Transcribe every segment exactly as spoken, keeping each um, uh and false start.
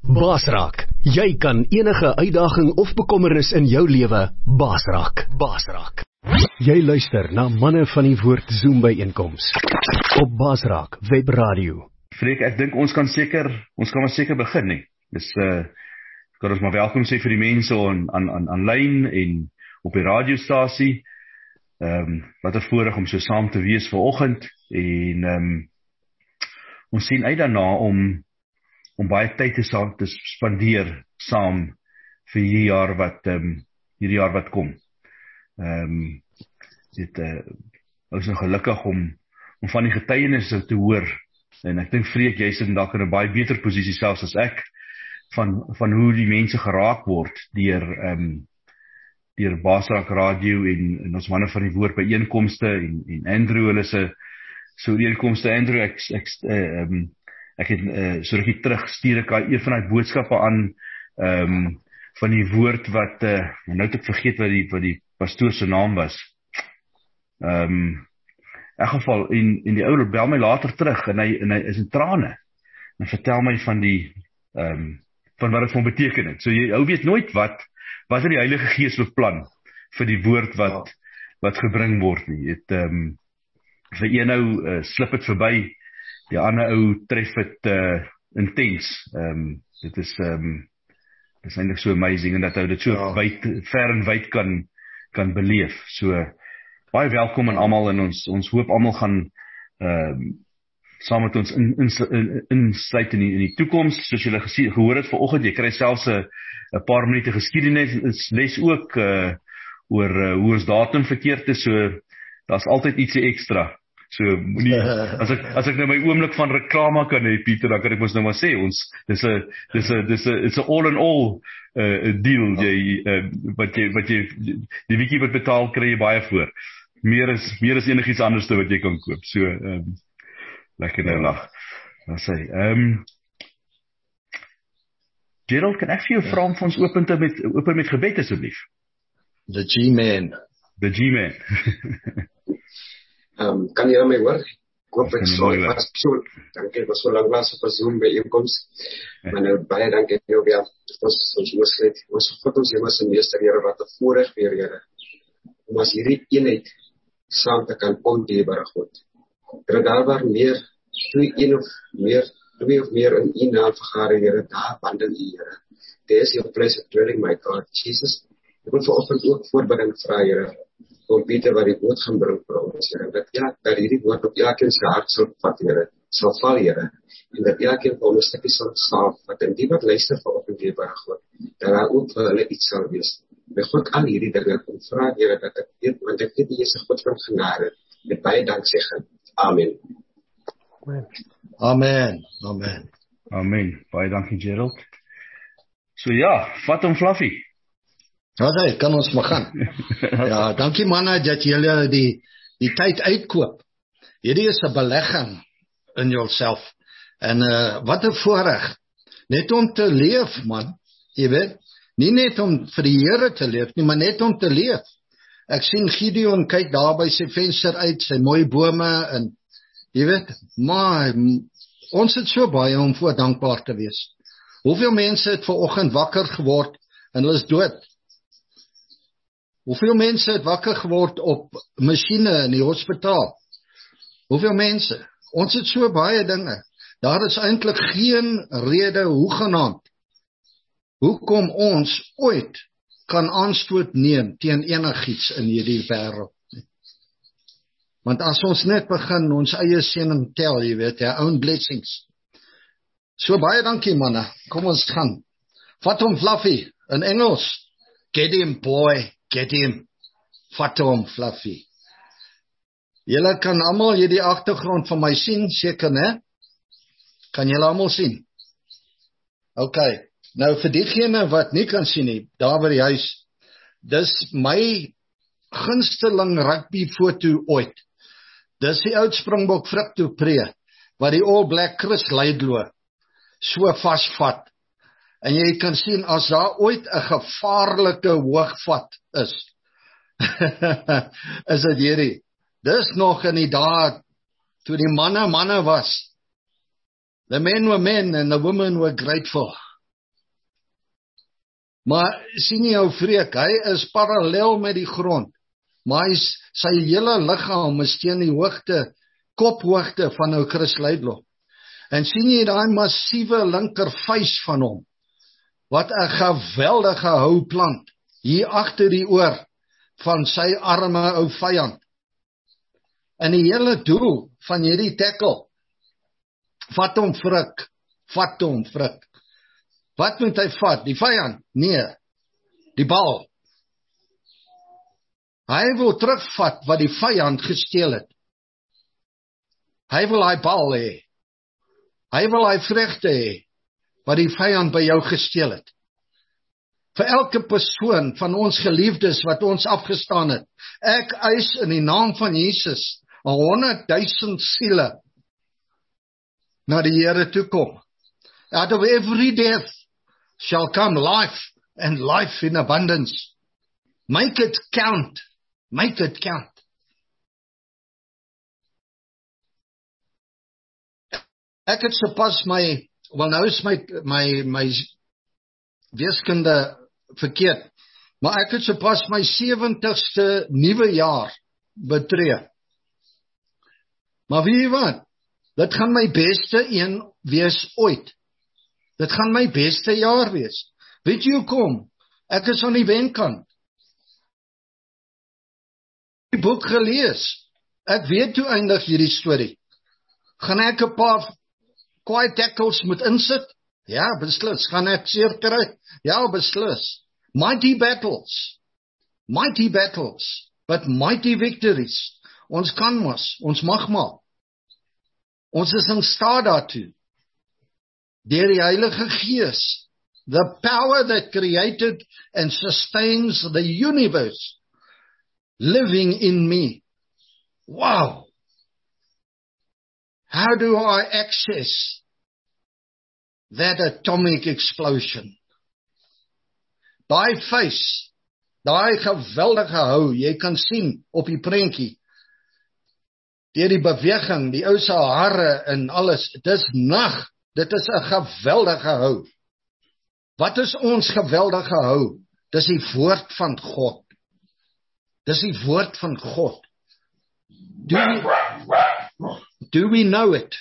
Baas raak. Jy kan enige uitdaging of bekommernis in jou lewe baas raak. Baas raak. Jy luister na Manne van die Woord Zoom byeenkoms op Baas Raak Web Radio. Freek, ek dink ons kan seker, ons kan maar seker begin nie. Dis uh kan ons maar welkom sê vir die mense aan aan aan aanlyn en op die radiostasie. Ehm um, wat 'n voorreg om so saam te wees vanoggend en ehm um, ons sien uit daarna om om baie tyd te saam te spandeer saam vir hierdie jaar wat ehm um, hierdie jaar wat kom. Ehm um, dit uh, ons is gelukkig om om van die getuienisse te hoor en ek dink Freek, jy sit dalk in 'n baie beter posisie selfs as ek van van hoe die mense geraak word deur ehm um, deur Baas Raak Radio en, en ons manne van die woord by einkomste en en Andrew hulle se so einkomste Andrew ek ek uh, um, ek het uh, so rukkie terug stuur ek al een van daai boodskappe aan ehm um, van die woord wat uh, nou het ek vergeet wat die wat die pastoor se naam was. Ehm um, in elk geval en en die ou bel my later terug en hy en hy is in trane en vertel my van die ehm um, van wat dit vir hom beteken het. So jy ou weet nooit wat wat is die Heilige Gees beplan vir die woord wat ja. wat gebring word nie. Dit ehm um, vir een ou uh, slip dit verby, die ander ou tref dit uh, intens. Ehm um, dit is ehm um, dit is eintlik so amazing en dat ou dit so ja. wyd ver en wyd kan kan beleef. So baie welkom aan almal en ons ons hoop almal gaan ehm um, saam met ons in in insluit in die, in die toekoms, soos julle gesien gehoor het vanoggend. Jy kry selfs 'n 'n paar minute geskiedenis les ook uh, oor uh, hoe ons datum verkeerd is. So daar's altyd ietsie ekstra. So moenie as ek as ek nou my oomblik van reklame kan hê, Pieter, dan kan ek mos nou maar sê ons dis 'n dis 'n dis 'n it's a all in all uh, deal. Jy uh, wat jy wat jy die bietjie wat betaal kry jy baie voor. Meer is meer is enigiets anders wat jy kan koop. So ehm um, lekker nou lag. Dan sê ehm um, Gerald, kan ek vir jou vra om vir ons open te met open met gebed asseblief? The G-Man. The G-Man. Ehm um, kan jy my hoor? Ek hoop ek sou vas so. Dankie, was so lank was op Zoom by einkoms. Ja. Maar nou baie dankie jou weer. Ons ons moes net ons God ons Hemelse Meester Here wat 'n voorreg weer Here. Om as hierdie eenheid saam te kan kom dierbare God. Dat daar waar meer twee een of meer twee of meer in U naam vergader Here, daar wandel U Here. There is your place of dwelling, my God Jesus. Ek wil vanoggend ook voorbereiding vra Here om Pieter wat die woord gaan bring vir ons Here. Dat ja, dat hierdie woord op elkeen se hart sal vat Here, sal val Here. En dat elkeen van ons 'n stukkie sal saaf wat in die wat luister vanoggend dierbare God. Dat daar ook vir hulle iets sal wees. My God al hierdie dinge kom vra Here dat ek weet want ek weet jy is 'n God van genade. Met baie dank sê gaan. Amen. Amen. Amen. Amen. Amen. Baie dankie Gerald. So ja, vat hom Fluffy. Ja, nee, kan ons maar gaan. Ja, dankie manne dat julle die die tyd uitkoop. Hierdie is 'n belegging in jouself. En uh, wat 'n voorreg. Net om te leef, man. Jy weet, nie net om vir die Here te leef nie, maar net om te leef. Ek sien Gideon kyk daar by sy venster uit, sy mooi bome en jy weet, maar ons het so baie om voor dankbaar te wees. Hoeveel mense het vanoggend wakker geword en hulle is dood? Hoeveel mense het wakker geword op masjiene in die hospitaal? Hoeveel mense? Ons het so baie dinge. Daar is eintlik geen rede hoegenaamd hoekom ons ooit kan aanstoot neem teen enigiets in hierdie wêreld. Want as ons net begin ons eie seëning tel, jy weet, our own blessings. So baie dankie manne. Kom ons gaan. Vat hom Fluffy in Engels. Get him boy, get him. Vat hom Fluffy. Julle kan almal hierdie agtergrond van my sien, seker né? Kan julle almal sien? OK. Nou vir diegene wat nie kan sien nie, daar by die huis. Dis my gunsteling rugby foto ooit. Dis die oud Springbok Frik du Preez wat die All Black Chris Laidlaw so vasvat. En jy kan sien as daar ooit 'n gevaarlike hoogvat is. Is dit hierdie. Dis nog in die dae toe die manne manne was. The men were men and the women were grateful. Maar sien jy ou vreek, hy is parallel met die grond, maar hy, sy hele liggaam is teen die hoogte, kophoogte van ou Chris Laidlaw. En sien jy daai massiewe linkervuis van hom, wat 'n geweldige hou plant, hier agter die oor, van sy arme ou vyand. En die hele doel van hierdie tackle, vat hom frik, vat hom frik. Wat moet hy vat? Die vyand? Nee, die bal. Hy wil terugvat wat die vyand gesteel het. Hy wil hy bal hê. Hy wil hy vregte hê, wat die vyand by jou gesteel het. Vir elke persoon van ons geliefdes wat ons afgestaan het, ek eis in die naam van Jesus, honderdduisend siele na die Here toe kom. Out of every death shall come life, and life in abundance. Make it count. Make it count. Ek het sopas my, wel nou is my, my, my weeskunde verkeerd, maar ek het sopas my sewentigste nuwe jaar betree. Maar weet jy wat? Dit gaan my beste een wees ooit. Dit gaan my beste jaar wees. Weet jy hoekom? Ek is aan die wenkant. Die boek gelees. Ek weet hoe eindig hierdie storie. Gaan ek 'n paar kwaai tackles moet insit? Ja, beslis. Gaan ek seer kry? Ja, beslis. Mighty battles. Mighty battles. But mighty victories. Ons kan mos, ons mag maar. Ons is in staat daartoe. Deur die Heilige Gees. The power that created and sustains the universe. Living in me. Wow. How do I access that atomic explosion? Daai face, daai geweldige hou, jy kan sien op die prentjie, deur die beweging, die ou se hare en alles, dis nag, dit is 'n geweldige hou. Wat is ons geweldige hou? Dis die woord van God. Dis die woord van God. Do we, do we know it?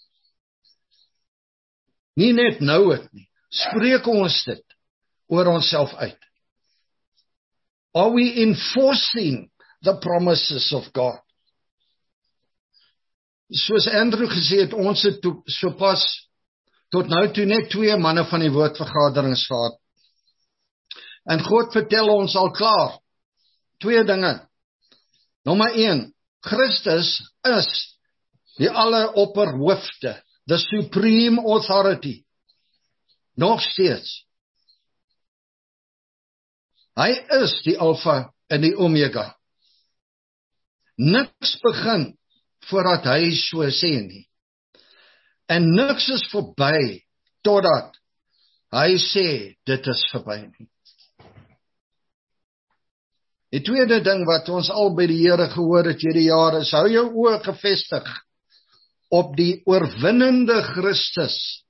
Nie net know it nie. Spreek ons dit oor onsself uit. Are we enforcing the promises of God? Soos Andrew gesê het, ons het to, sopas tot nou toe net twee manne van die woordvergaderings gehad. En God vertel ons al klaar twee dinge. Nommer een, Christus is die alleropperhoofde, the supreme authority. Nog steeds. Hy is die Alpha en die Omega. Niks begin voordat hy so sê nie. En niks is verby totdat hy sê dit is verby nie. Die tweede ding wat ons al by die Here gehoor het hierdie jaar is, hou jou oë gefestig op die oorwinnende Christus.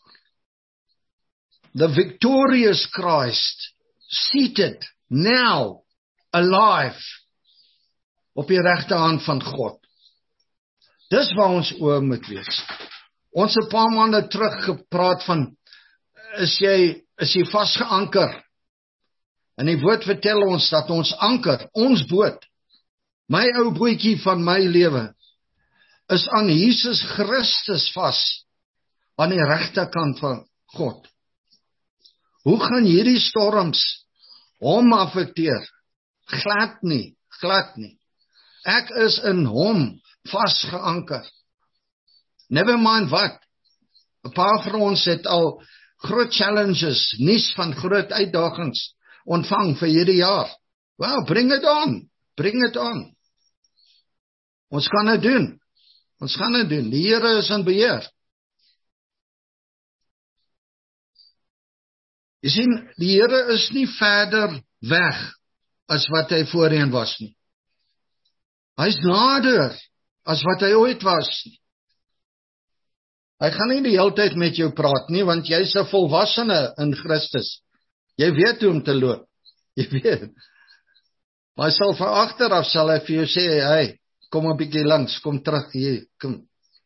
The victorious Christ, seated now, alive, op die regterhand van God. Dis waar ons oë moet wees. Ons het 'n paar maande terug gepraat van, is jy, is jy vasgeanker? En die woord vertel ons dat ons anker, ons boot, my ou bootjie van my lewe, is aan Jesus Christus vas, aan die regterkant van God. Hoe gaan hierdie storms hom affekteer? Glad nie, glad nie. Ek is in hom vasgeanker. Never mind wat. 'n Paar van ons het al groot challenges, nuus van groot uitdagings ontvang vir hierdie jaar. Well, bring it on. Bring it on. Ons kan dit doen. Ons gaan dit doen. Die Here is in beheer. Jy sien, die Here is nie verder weg as wat hy voorheen was nie. Hy is nader as wat hy ooit was nie. Hy gaan nie die hele tyd met jou praat nie, want jy's 'n volwassene in Christus. Jy weet hoe om te loop. Jy weet. Maar hy sal van agteraf sal hy vir jou sê, hey, kom 'n bietjie langs, kom terug hier, kom.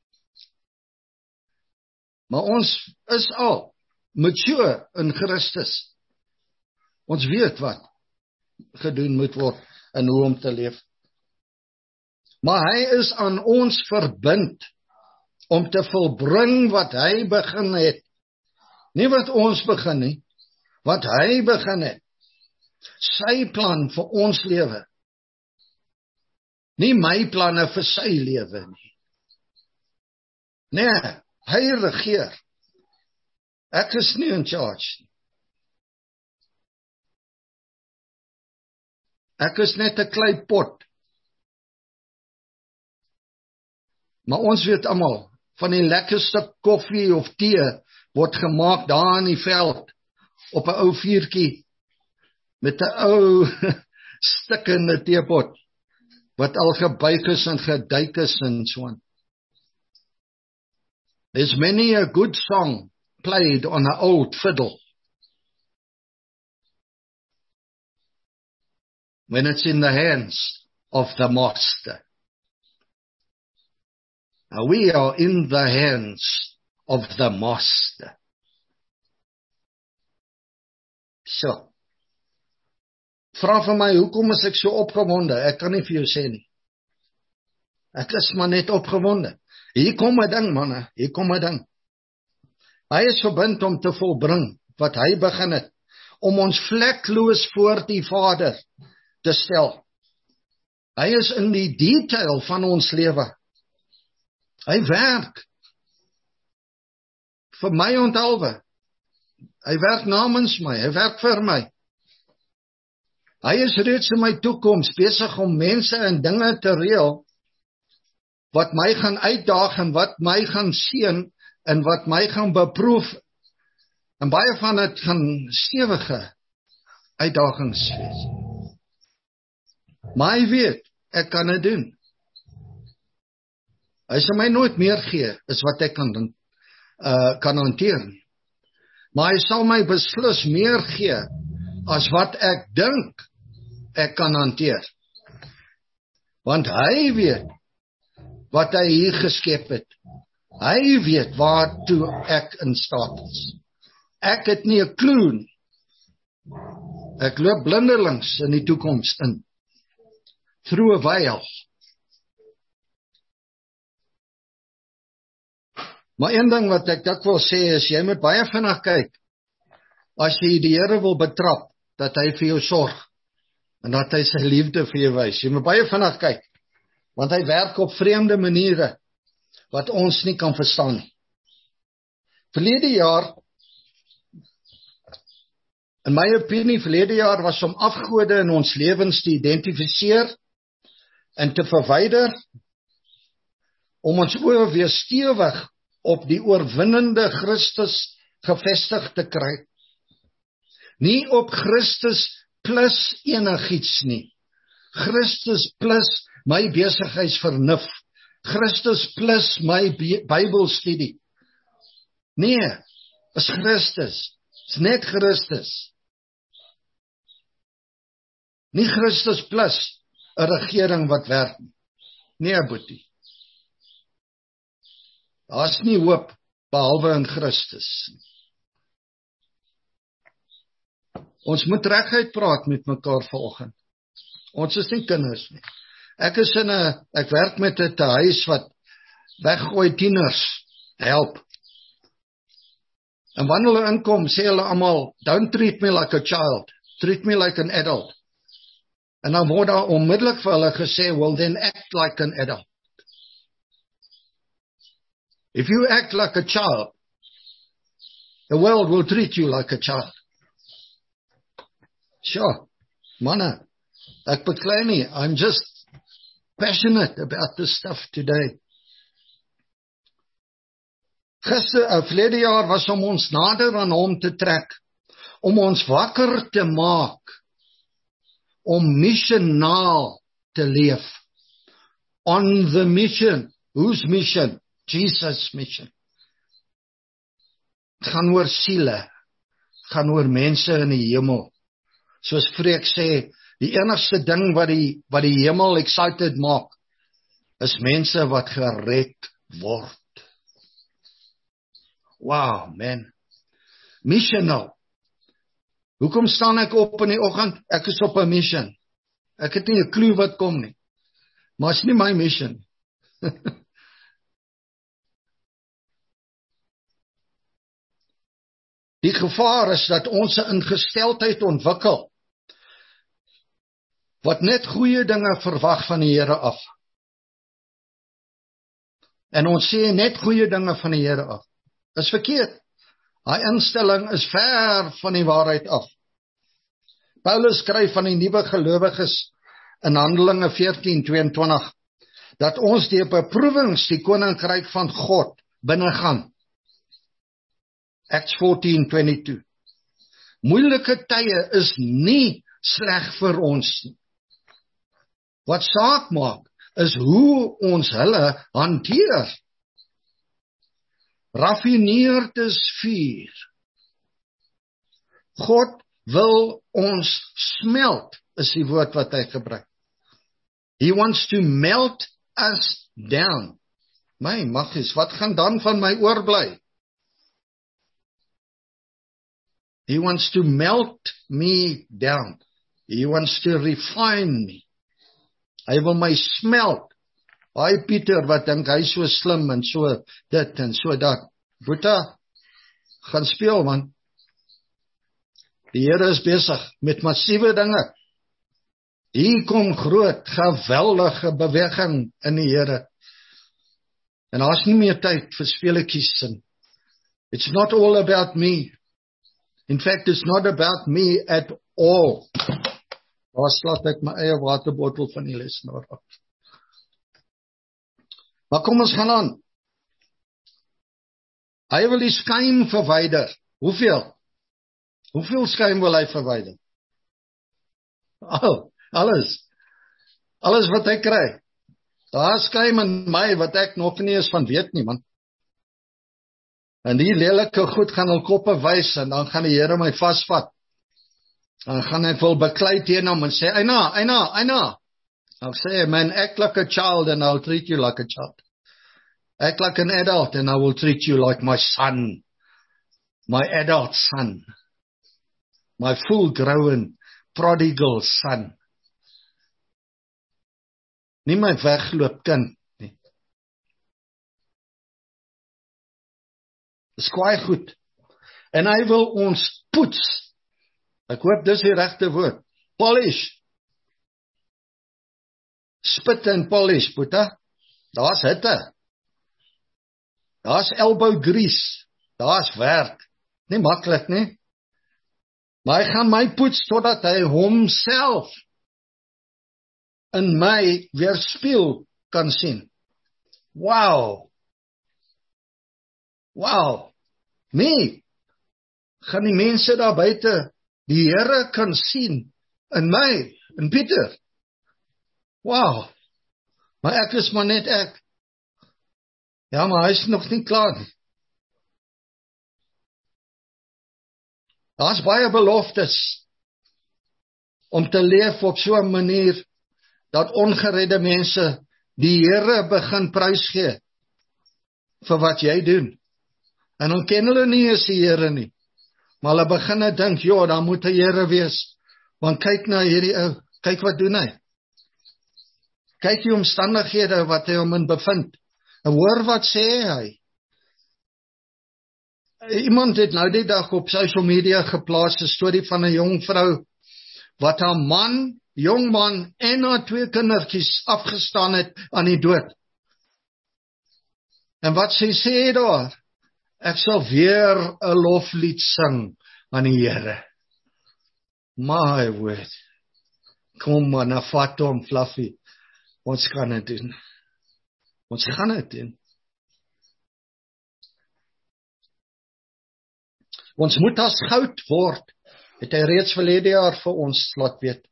Maar ons is al mature in Christus. Ons weet wat gedoen moet word en hoe om te leef. Maar hy is aan ons verbind om te volbring wat hy begin het. Nie wat ons begin nie, wat hy begin het. Sy plan vir ons lewe. Nie my planne vir sy lewe nie. Nee, hy regeer. Ek is nie in charge nie. Ek is net 'n kleipot. Maar ons weet almal, van die lekkerste koffie of tee word gemaak daar in die veld, op 'n ou vuurtjie, met 'n ou stikkende teepot, wat al gebuig is en geduik is en so aan. There's many a good song played on an old fiddle. When it's in the hands of the master. Now we are in the hands of the master. So. Vra vir my, hoekom is ek so opgewonde? Ek kan nie vir jou sê nie. Ek is maar net opgewonde. Hier kom 'n ding, manne, hier kom 'n ding. Hy is verbind om te volbring wat hy begin het, om ons vlekloos voor die Vader te stel. Hy is in die detail van ons lewe. Hy werk vir my onthaalwe. Hy werk namens my, hy werk vir my. Hy is reeds in my toekoms besig om mense en dinge te reël wat my gaan uitdaag en wat my gaan seën en wat my gaan beproef. En baie van dit gaan stewige uitdagings wees. Maar hy weet, ek kan dit doen. Hy sal my nooit meer gee as wat ek kan uh, kan hanteer. Maar hy sal my beslis meer gee as wat ek dink ek kan hanteer. Want hy weet wat hy hier geskep het. Hy weet waartoe ek in staat is. Ek het nie 'n klou nie. Ek loop blindelings in die toekoms in. Through a veil. Maar een ding wat ek dit wil sê is, jy moet baie vinnig kyk, as jy die Here wil betrap, dat hy vir jou sorg, en dat hy sy liefde vir jou wys. Jy moet baie vinnig kyk, want hy werk op vreemde maniere, wat ons nie kan verstaan nie. Verlede jaar, in my opinie, verlede jaar was om afgode in ons lewens te identifiseer, en te verwyder, om ons oë weer stewig op die oorwinnende Christus gevestig te kry. Nie op Christus plus enigiets nie. Christus plus my besigheidsvernuf. Christus plus my Bybelstudie. Nee, is Christus. Is net Christus. Nie Christus plus 'n regering wat werk nie. Nee, boetie. Daar's nie hoop behalwe in Christus. Ons moet reguit praat met mekaar vanoggend. Ons is nie kinders nie. Ek is in 'n ek werk met 'n huis wat weggooi tieners help. En wanneer hulle inkom, sê hulle almal, "Don't treat me like a child, treat me like an adult." En dan word daar onmiddellik vir hulle gesê, "Well, then act like an adult." If you act like a child, the world will treat you like a child. Sure, manne, ek beklei nie, I'm just passionate about this stuff today. Gister, uh, verlede jaar was om ons nader aan hom te trek, om ons wakker te maak, om missionaal te leef. On the mission. Whose mission? Jesus' mission. Het gaan oor siele, gaan oor mense in die hemel. Soos Freek sê, die enigste ding wat die, wat die hemel excited maak, is mense wat gered word. Wow, man. Missional. Hoekom staan ek op in die oggend? Ek is op 'n mission. Ek het nie 'n klou wat kom nie. Maar is nie my mission. Die gevaar is dat ons 'n ingesteldheid ontwikkel wat net goeie dinge verwag van die Here af. En ons sê net goeie dinge van die Here af. Dis verkeerd. Daai instelling is ver van die waarheid af. Paulus skryf van die nuwe gelowiges in Handelinge veertien tweeëntwintig dat ons deur beproewings die koninkryk van God binnegaan. Acts fourteen twenty-two. Moeilike tye is nie sleg vir ons nie. Wat saak maak is hoe ons hulle hanteer. Raffineerd is vuur. God wil ons smelt, is die woord wat hy gebruik. He wants to melt us down. My maggies, wat gaan dan van my oorbly? He wants to melt me down. He wants to refine me. Hy wil my smelt. Hy Pieter wat dink hy so slim en so dit en so dat. Boeta, gaan speel man. Die Here is besig met massiewe dinge. Hier kom groot, geweldige beweging in die Here. En daar's nie meer tyd vir speletjies en it's not all about me. In fact, it's not about me at all. Daar slaat ek my eie waterbottel van die lesenaar af. Maar kom ons gaan aan. Hy wil die skuim verwyder. Hoeveel? Hoeveel skuim wil hy verwyder? Oh, alles. Alles wat hy kry. Daar is skuim in my wat ek nog nie eens van weet nie, man. En die lelike goed gaan hul koppe wys en dan gaan die Here my vasvat. Dan gaan ek wil beklei teen hom en sê, Eina, Eina, Eina. I'll say, man, act like a child and I'll treat you like a child. Act like an adult and I will treat you like my son. My adult son. My full-grown, prodigal son. Nie my wegloop kind nie. Dis kwaai goed. En hy wil ons poets. Ek hoop dis die regte woord. Polish. Spit en polish, Boeta. Daar's hitte. Daar's elbow grease. Daar's werk. Nie maklik nie. Maar hy gaan my poets totdat hy homself in my weerspieël kan sien. Wow. Wow. Nee. Gaan die mense daar buite die Here kan sien in my, in Pieter. Wow. Maar ek is maar net ek. Ja, maar hy is nog nie klaar nie. Daar's baie beloftes om te leef op so 'n manier dat ongeredde mense die Here begin prys gee vir wat jy doen. En dan ken hulle nie eens die Here nie. Maar hulle begin dink, ja, daar moet 'n Here wees. Want kyk na hierdie ou, kyk wat doen hy. Kyk die omstandighede wat hy hom in bevind. En hoor wat sê hy. Iemand het nou die dag op social media geplaas 'n storie van 'n jong vrou wat haar man, jong man en haar twee kindertjies afgestaan het aan die dood. En wat sy sê daar? Ek sal weer 'n loflied sing aan die Here. My word. Kom maar na vat hom, Fluffy. Ons gaan dit doen. Ons gaan dit doen. Ons moet as goud word, het hy reeds verlede jaar vir ons laat weet.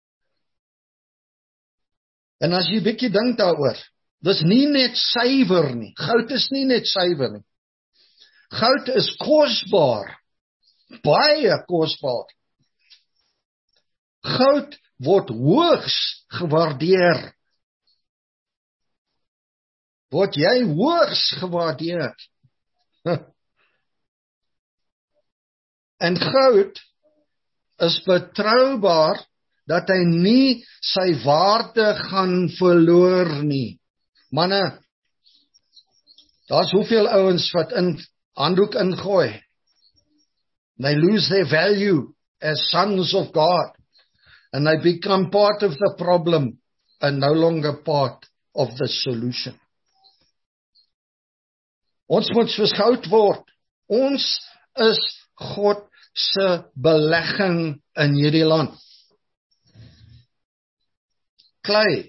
En as jy bietjie dink daaroor, dis nie net suiwer nie. Goud is nie net suiwer nie. Goud is kosbaar. baie kosbaar. Goud word hoogs gewaardeer. Word jy hoogs gewaardeer? En goud is betroubaar dat hy nie sy waarde gaan verloor nie. Manne, daar's hoeveel ouens wat in handdoek ingooi. They lose their value as sons of God. And they become part of the problem and no longer part of the solution. Ons moet soos goud word. Ons is God se belegging in hierdie land. Klei.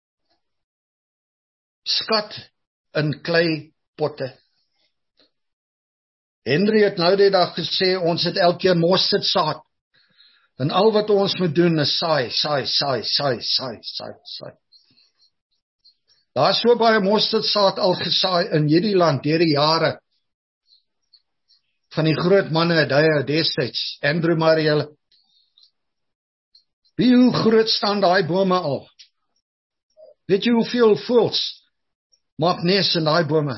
Skat in klei potte. Henry het nou die dag gesê, ons het elke keer mosterdsaad. En al wat ons moet doen is saai, saai, saai, saai, saai, saai, saai. Daar is so baie mosterdsaad al gesaai in hierdie land deur die jare. Van die groot manne daai destyds, Andrew Murray. Wie hoe groot staan daai bome al? Weet jy hoeveel voëls maak nes in daai bome?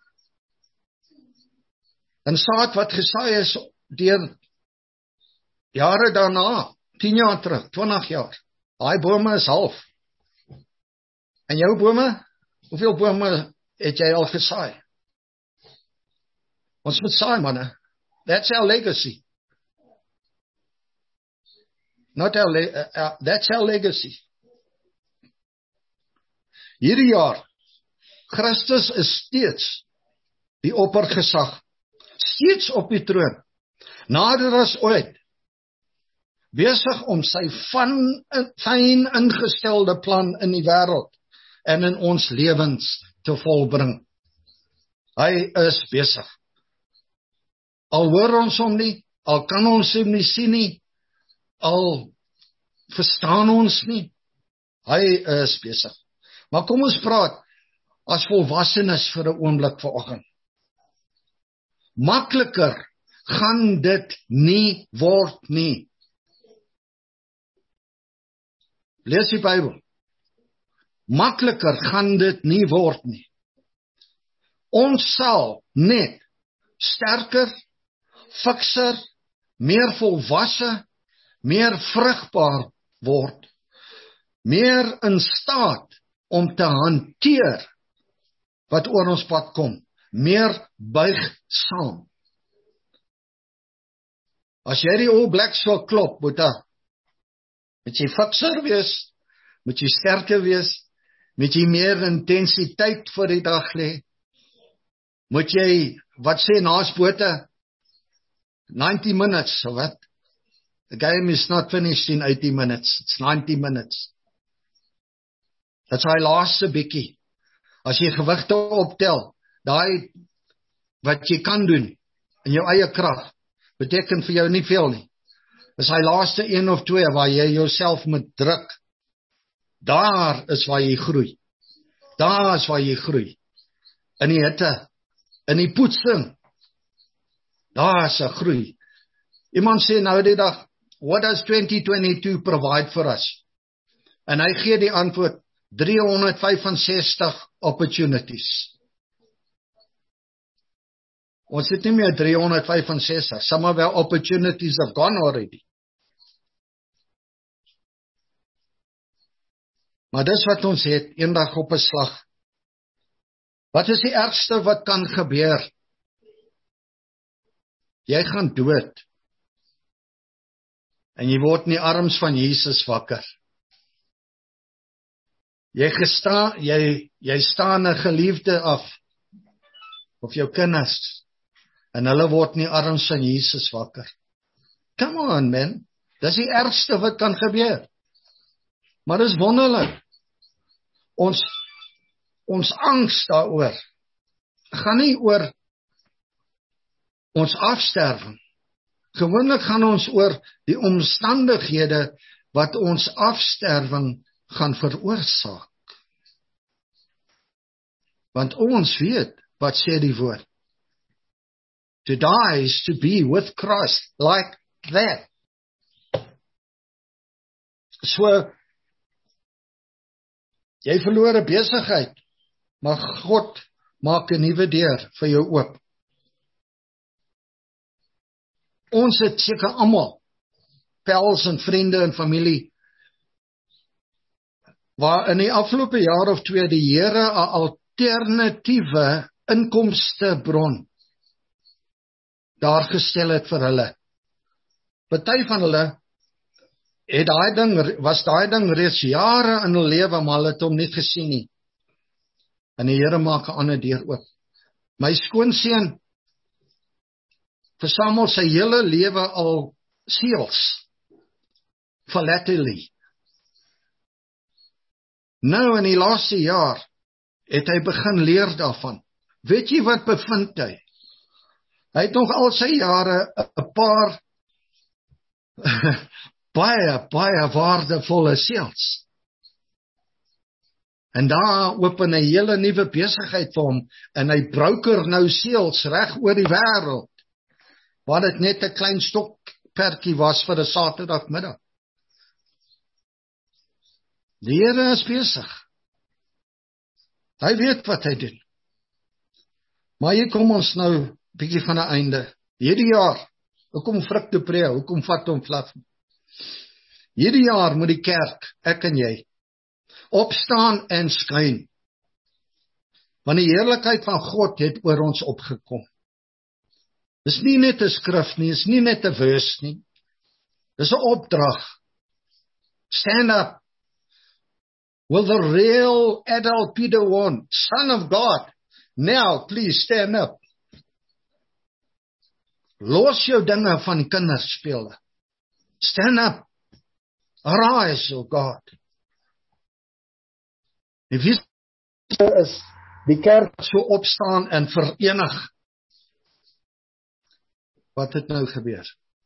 En saad wat gesaai is deur jare daarna, tien jaar terug, twintig jaar. Daai bome is half. En jou bome? Hoeveel bome het jy al gesaai? Ons moet saai, manne. That's our legacy. Not our le- uh, uh, that's our legacy. Hierdie jaar, Christus is steeds die oppergesag, steeds op die troon, nader as ooit, besig om sy van, fyn ingestelde plan in die wêreld en in ons lewens te volbring. Hy is besig. Al hoor ons hom nie, al kan ons hom nie sien nie, al verstaan ons nie, hy is besig. Maar kom ons praat as volwassenes vir 'n oomblik vanoggend. Makliker gaan dit nie word nie. Lees die Bybel. Makliker gaan dit nie word nie. Ons sal net sterker, fikser, meer volwasse, meer vrugbaar word, meer in staat om te hanteer wat oor ons pad kom, meer buigsaam. As jy die All Blacks wil klop, moet jy, moet jy fikser wees, moet jy sterker wees, moet jy meer intensiteit vir die dag lê, moet jy, wat sê naasbote, ninety minutes, of wat? The game is not finished in eighty minutes, it's ninety minutes. Dat sy laaste bietjie, as jy gewigte optel, daai wat jy kan doen, in jou eie krag, beteken vir jou nie veel nie. Dis hy laaste een of twee, waar jy jouself moet druk, daar is waar jy groei, daar is waar jy groei, in die hitte, in die poetsing, daar is 'n groei. Iemand sê nou die dag, what does twenty twenty-two provide for us? En hy gee die antwoord, three hundred sixty-five opportunities. Ons het nie meer three hundred sixty-five, some of our opportunities have gone already. Maar dis wat ons het, eendag op 'n slag. Wat is die ergste wat kan gebeur? Jy gaan dood. En jy word in die arms van Jesus wakker. Jy gestaan, jy jy staan 'n geliefde af of jou kinders en hulle word in die arms van Jesus wakker. Come on, man. Dis die ergste wat kan gebeur. Maar dis wonderlik. Ons ons angs daaroor gaan nie oor ons afsterwing. Gewoonlik gaan ons oor die omstandighede wat ons afsterwing gaan veroorsaak. Want ons weet, wat sê die woord? To die is to be with Christ, like that. So, jy verloor 'n besigheid, maar God maak 'n nuwe deur vir jou oop. Ons het seker almal, pals en vriende en familie, waar in die afgelope jaar of twee die Here 'n alternatiewe inkomstebron daar gestel het vir hulle. Party van hulle het daai ding, was daai ding reeds jare in hulle lewe, maar hulle het hom nie gesien nie. En die Here maak 'n ander deur oop. My skoonseun versamel sy hele lewe al seels, philately. Nou in die laaste jaar het hy begin leer daarvan. Weet jy wat bevind hy? Hy het nog al sy jare 'n paar baie, baie waardevolle seels. En daar open 'n hele nuwe besigheid vir hom, en hy broker nou seels reg oor die wêreld, waar dit net 'n klein stokpertjie was vir 'n Saterdagmiddag. Die Here is besig. Hy weet wat hy doen. Maar hier kom ons nou bietjie van 'n einde. Hierdie jaar, hoekom vrek te pree, hoekom vat hom vlak? Hierdie jaar moet die kerk, ek en jy, opstaan en skyn. Want die heerlikheid van God het oor ons opgekom. Dis nie net 'n skrif nie, dis nie net 'n vers nie. Dis 'n opdrag. Stand up. Will the real adult Peter Warren, Son of God, now please stand up. Los jou dinge van kinderspele. Stand up. Arise, O God. Die visie is die kerk so opstaan en verenig. Wat het nou gebeur?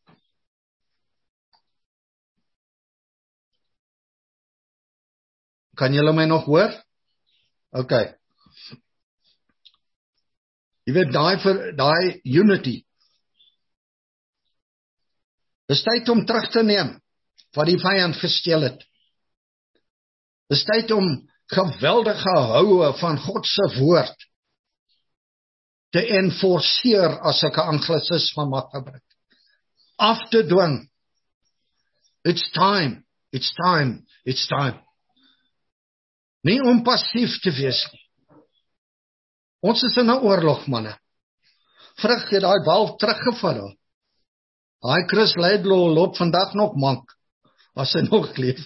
Kan julle my nog hoor? OK. Jy weet, daai vir daai unity. Dis tyd om terug te neem wat die vyand gesteel het. Dis tyd om geweldige houe van God se woord te enforceer, as ek 'n anglisisme mag gebruik. Af te dwing. It's time, it's time, it's time. Nie om passief te wees nie. Ons is in 'n oorlog, manne. Vrug het daai bal teruggeval. Daai Chris Laidlaw loop vandag nog mank, as hy nog leef.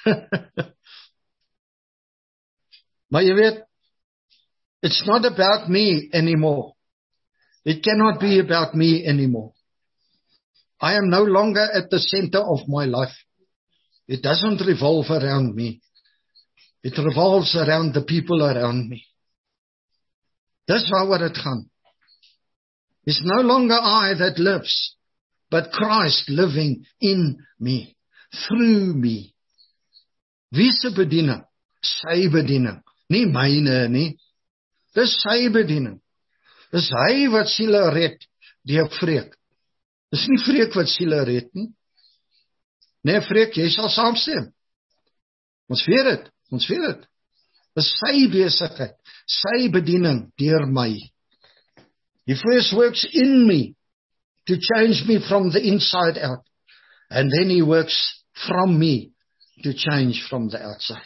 Maar jy weet, it's not about me anymore. It cannot be about me anymore. I am no longer at the center of my life. It doesn't revolve around me. It revolves around the people around me. Dis waaroor dit gaan. It's no longer I that lives, but Christ living in me, through me. Wie se bediening? Sy bediening. Nie myne nie. Dis sy bediening. Dis hy wat siele red deur vreek. Dis nie vreek wat siele red nie. Nee, vreek, jy sal saamstem. Ons weet dit, ons weet dit. Dis sy besigheid, sy bediening deur my. He first works in me to change me from the inside out, and then he works from me to change from the outside.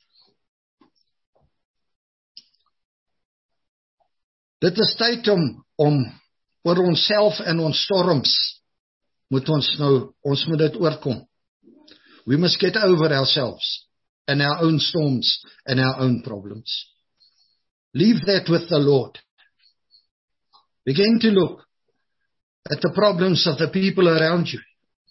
Dit is tyd om, om oor onsself en ons storms, moet ons nou, ons moet dit oorkom. We must get over ourselves and our own storms and our own problems. Leave that with the Lord. Begin to look at the problems of the people around you.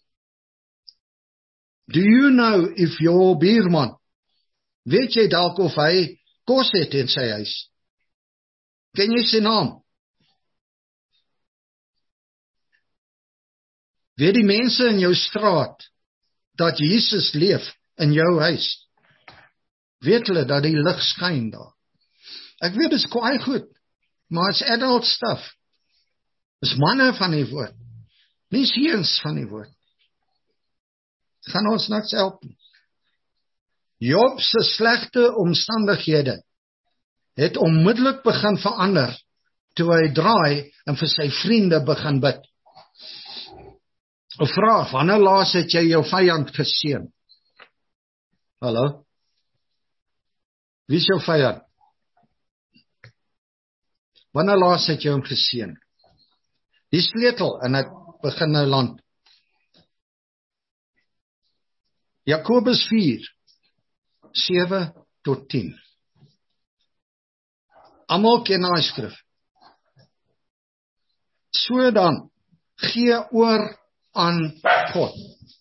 Do you know if your buurman, weet jy dalk of hy kos het in sy huis? Ken jy sy naam? Weet die mense in jou straat dat Jesus leef in jou huis? Weet hulle dat die lig skyn daar? Ek weet dit is kwaai goed, maar it's adult stuff. Dis manne van die woord. Nie seuns van die woord. Gaan ons niks help nie. Job se slegte omstandighede het onmiddellik begin verander toe hy draai en vir sy vriende begin bid. 'n Vraag, wanneer laas het jy jou vyand geseën? Hallo? Wie is jou vyand? Wanneer laas het jy hom geseën? Die sleutel en ek begin nou land. Jakobus vier, sewe tot tien. Almal ken daai skrif. So dan, gee oor aan God.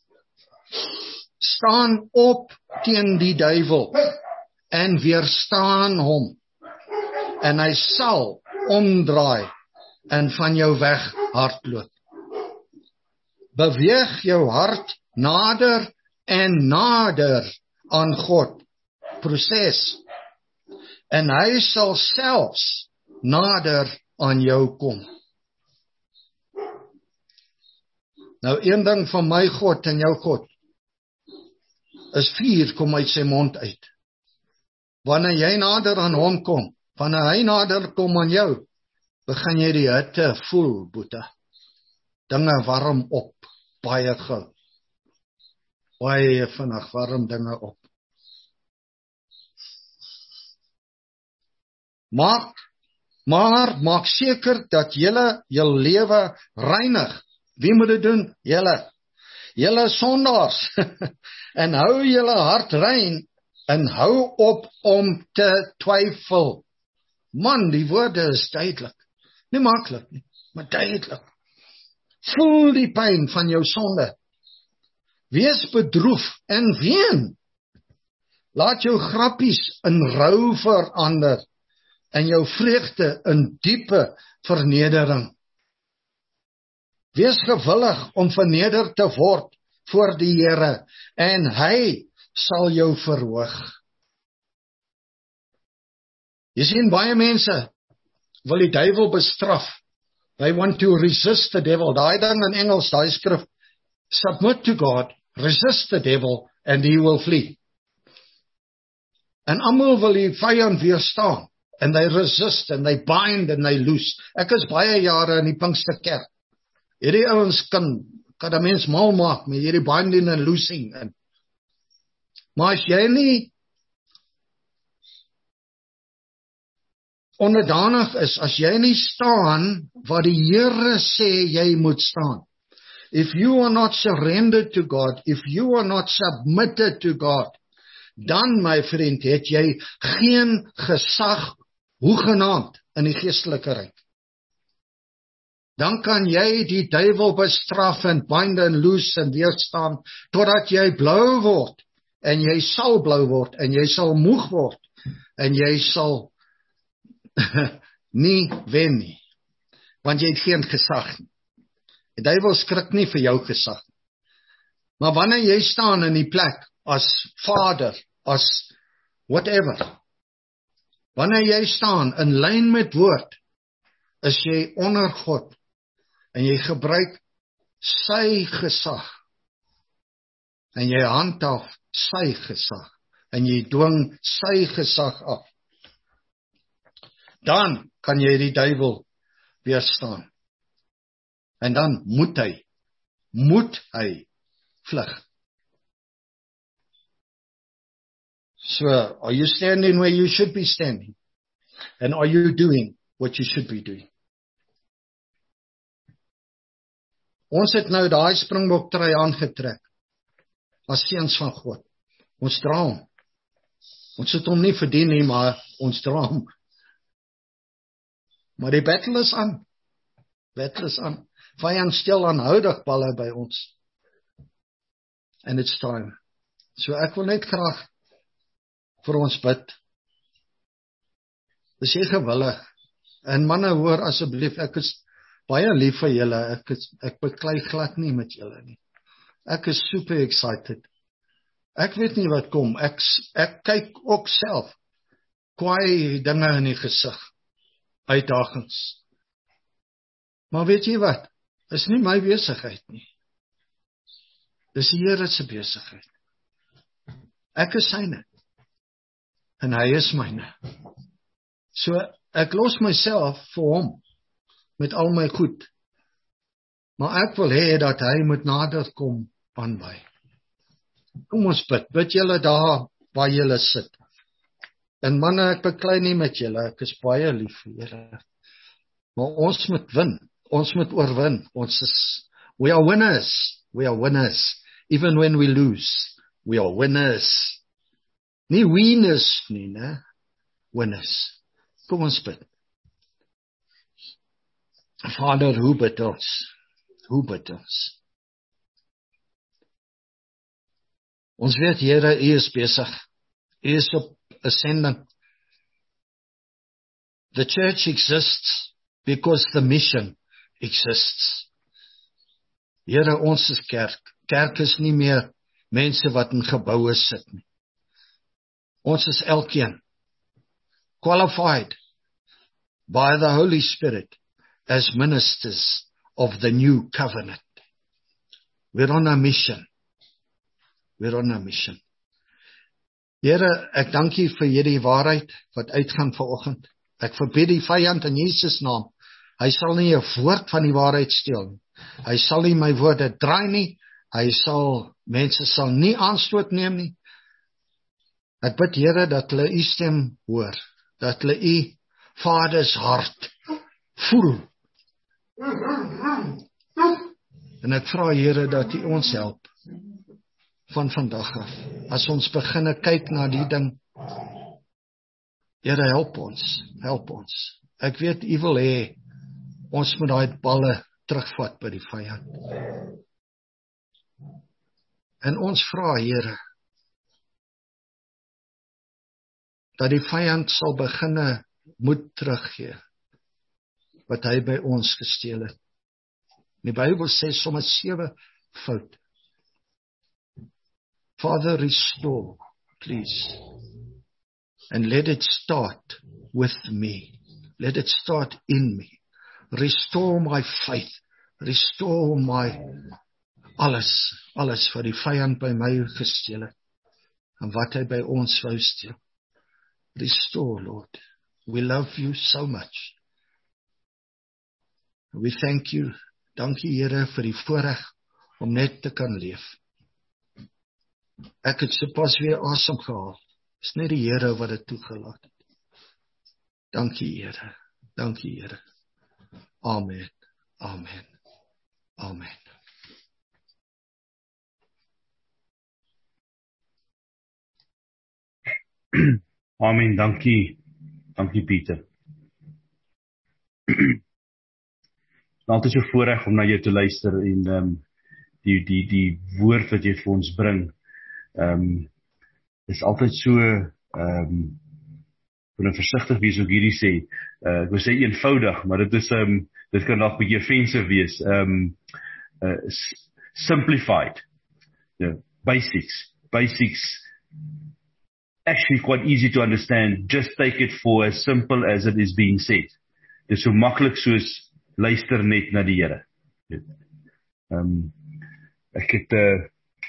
Staan op teen die duiwel en weerstaan hom. En hy sal omdraai en van jou weg hardloop. Beweeg jou hart nader en nader aan God. Proses. En hy sal selfs nader aan jou kom. Nou een ding van my God en jou God is vuur kom uit sy mond uit. Wanneer jy nader aan hom kom, wanneer hy nader kom aan jou, begin jy die hitte voel, boete. Dinge warm op, baie gou. Baie vinnig warm dinge op. Maak, maar maak seker dat julle jul lewe reinig. Wie moet dit doen? Julle. Julle sondaars. En hou julle hart rein en hou op om te twyfel. Man, die woorde is duidelik. Nie maklik nie, maar duidelik. Voel die pyn van jou sonde. Wees bedroef en ween. Laat jou grappies in rou verander en jou vreugde in diepe vernedering. Wees gewillig om verneder te word voor die Here en hy sal jou verhoog. Jy sien baie mense wil die duiwel bestraf. They want to resist the devil. Daai ding in Engels, daai skrif, submit to God, resist the devil and he will flee. En almal wil die vyand weerstaan. And they resist and they bind and they loose. Ek is baie jare in die Pinksterkerk. Hierdie ouens kan, kan die mens mal maak met hierdie binding en loosing. En, maar as jy nie onderdanig is, as jy nie staan wat die Here sê jy moet staan. If you are not surrendered to God, if you are not submitted to God, dan my vriend het jy geen gesag hoegenaamd in die geestelike ryk. Dan kan jy die duiwel bestraf en bind en loose en weerstaan totdat jy blou word en jy sal blou word en jy sal moeg word en jy sal nie wen nie, want jy het geen gesag nie. Die duiwel skrik nie vir jou gesag nie. Maar wanneer jy staan in die plek as vader, as whatever, wanneer jy staan in lyn met woord, is jy onder God en jy gebruik sy gesag en jy handhaaf sy gesag en jy dwing sy gesag af. Dan kan jy die duiwel weerstaan. En dan moet hy, moet hy vlug. So, are you standing where you should be standing? And are you doing what you should be doing? Ons het nou daai springboktrui aangetrek as seuns van God. Ons dra hom. Ons het hom nie verdien nie, maar ons dra hom. Maar die battle is aan. Battle is aan. Vyand stel aanhoudig balle by ons. And it's time. So ek wil net graag vir ons bid. Is jy gewillig? En manne, hoor asseblief, ek is baie lief vir julle. Ek is, ek beklei glad nie met julle nie. Ek is super excited. Ek weet nie wat kom. Ek ek kyk ook self kwaai dinge in die gesig. Uitdagings. Maar weet jy wat? Is nie my besigheid nie. Dis die Here se besigheid. Ek is syne. En hy is myne. So, ek los myself vir hom, met al my goed. Maar ek wil hê dat hy moet nader kom aan my. Kom ons bid, bid julle daar waar julle sit. En manne, ek beklei nie met julle, ek is baie lief vir julle. Maar ons moet win, ons moet oorwin. Ons is, we are winners, we are winners. Even when we lose, we are winners. Nie winners nie, ne? Winners. Kom ons bid. Vader, hoe bid ons? Hoe bid ons? Ons weet, Here, U is besig. U is op 'n sending. The church exists because the mission exists. Here, ons is kerk. Kerk is nie meer mense wat in geboue sit nie. Ons is elkeen qualified by the Holy Spirit as ministers of the new covenant. We're on a mission. We're on a mission. Here, ek dank U vir hierdie waarheid wat uitgaan vanoggend. Ek verbied die vyand in Jesus naam. Hy sal nie 'n woord van die waarheid steel nie. Hy sal nie my woorde draai nie. Hy sal, mense sal nie aanstoot neem nie. Ek bid, Here, dat hulle U stem hoor. Dat hulle U Vader se hart voel. En ek vra, Here, dat U ons help van vandag af. As ons beginne kyk na die ding, Here, help ons, help ons. Ek weet U wil hê ons moet daai balle terugvat by die vyand. En ons vra, Here, dat die vyand sal beginne moed teruggee wat hy by ons gesteel het. Die Bybel sê sommer sewe fout. Father, restore, please. And let it start with me. Let it start in me. Restore my faith. Restore my alles, alles wat die vyand by my gesteel het. En wat hy by ons wou steel. Restore, Lord. We love you so much. We thank you. Dankie, Here, vir die voorreg om net te kan leef. Ek het sopas weer asem gehaal. Dis net die Here wat dit toegelaat het. Dankie, Here. Dankie, Here. Amen. Amen. Amen. Amen, dankie. Dankie, Pieter. Altyd so voorreg om na jou te luister en um, die, die, die woord wat jy vir ons bring, um, is altyd so, um, ek wil versigtig wees ook hierdie sê, uh, ek wil sê eenvoudig, maar dit is, um, dit kan nog 'n bietjie offensive wees, um, uh, simplified, you know, basics, basics, actually quite easy to understand, just take it for as simple as it is being said. Dit is so maklik soos luister net na die Here. Um, ek het, uh,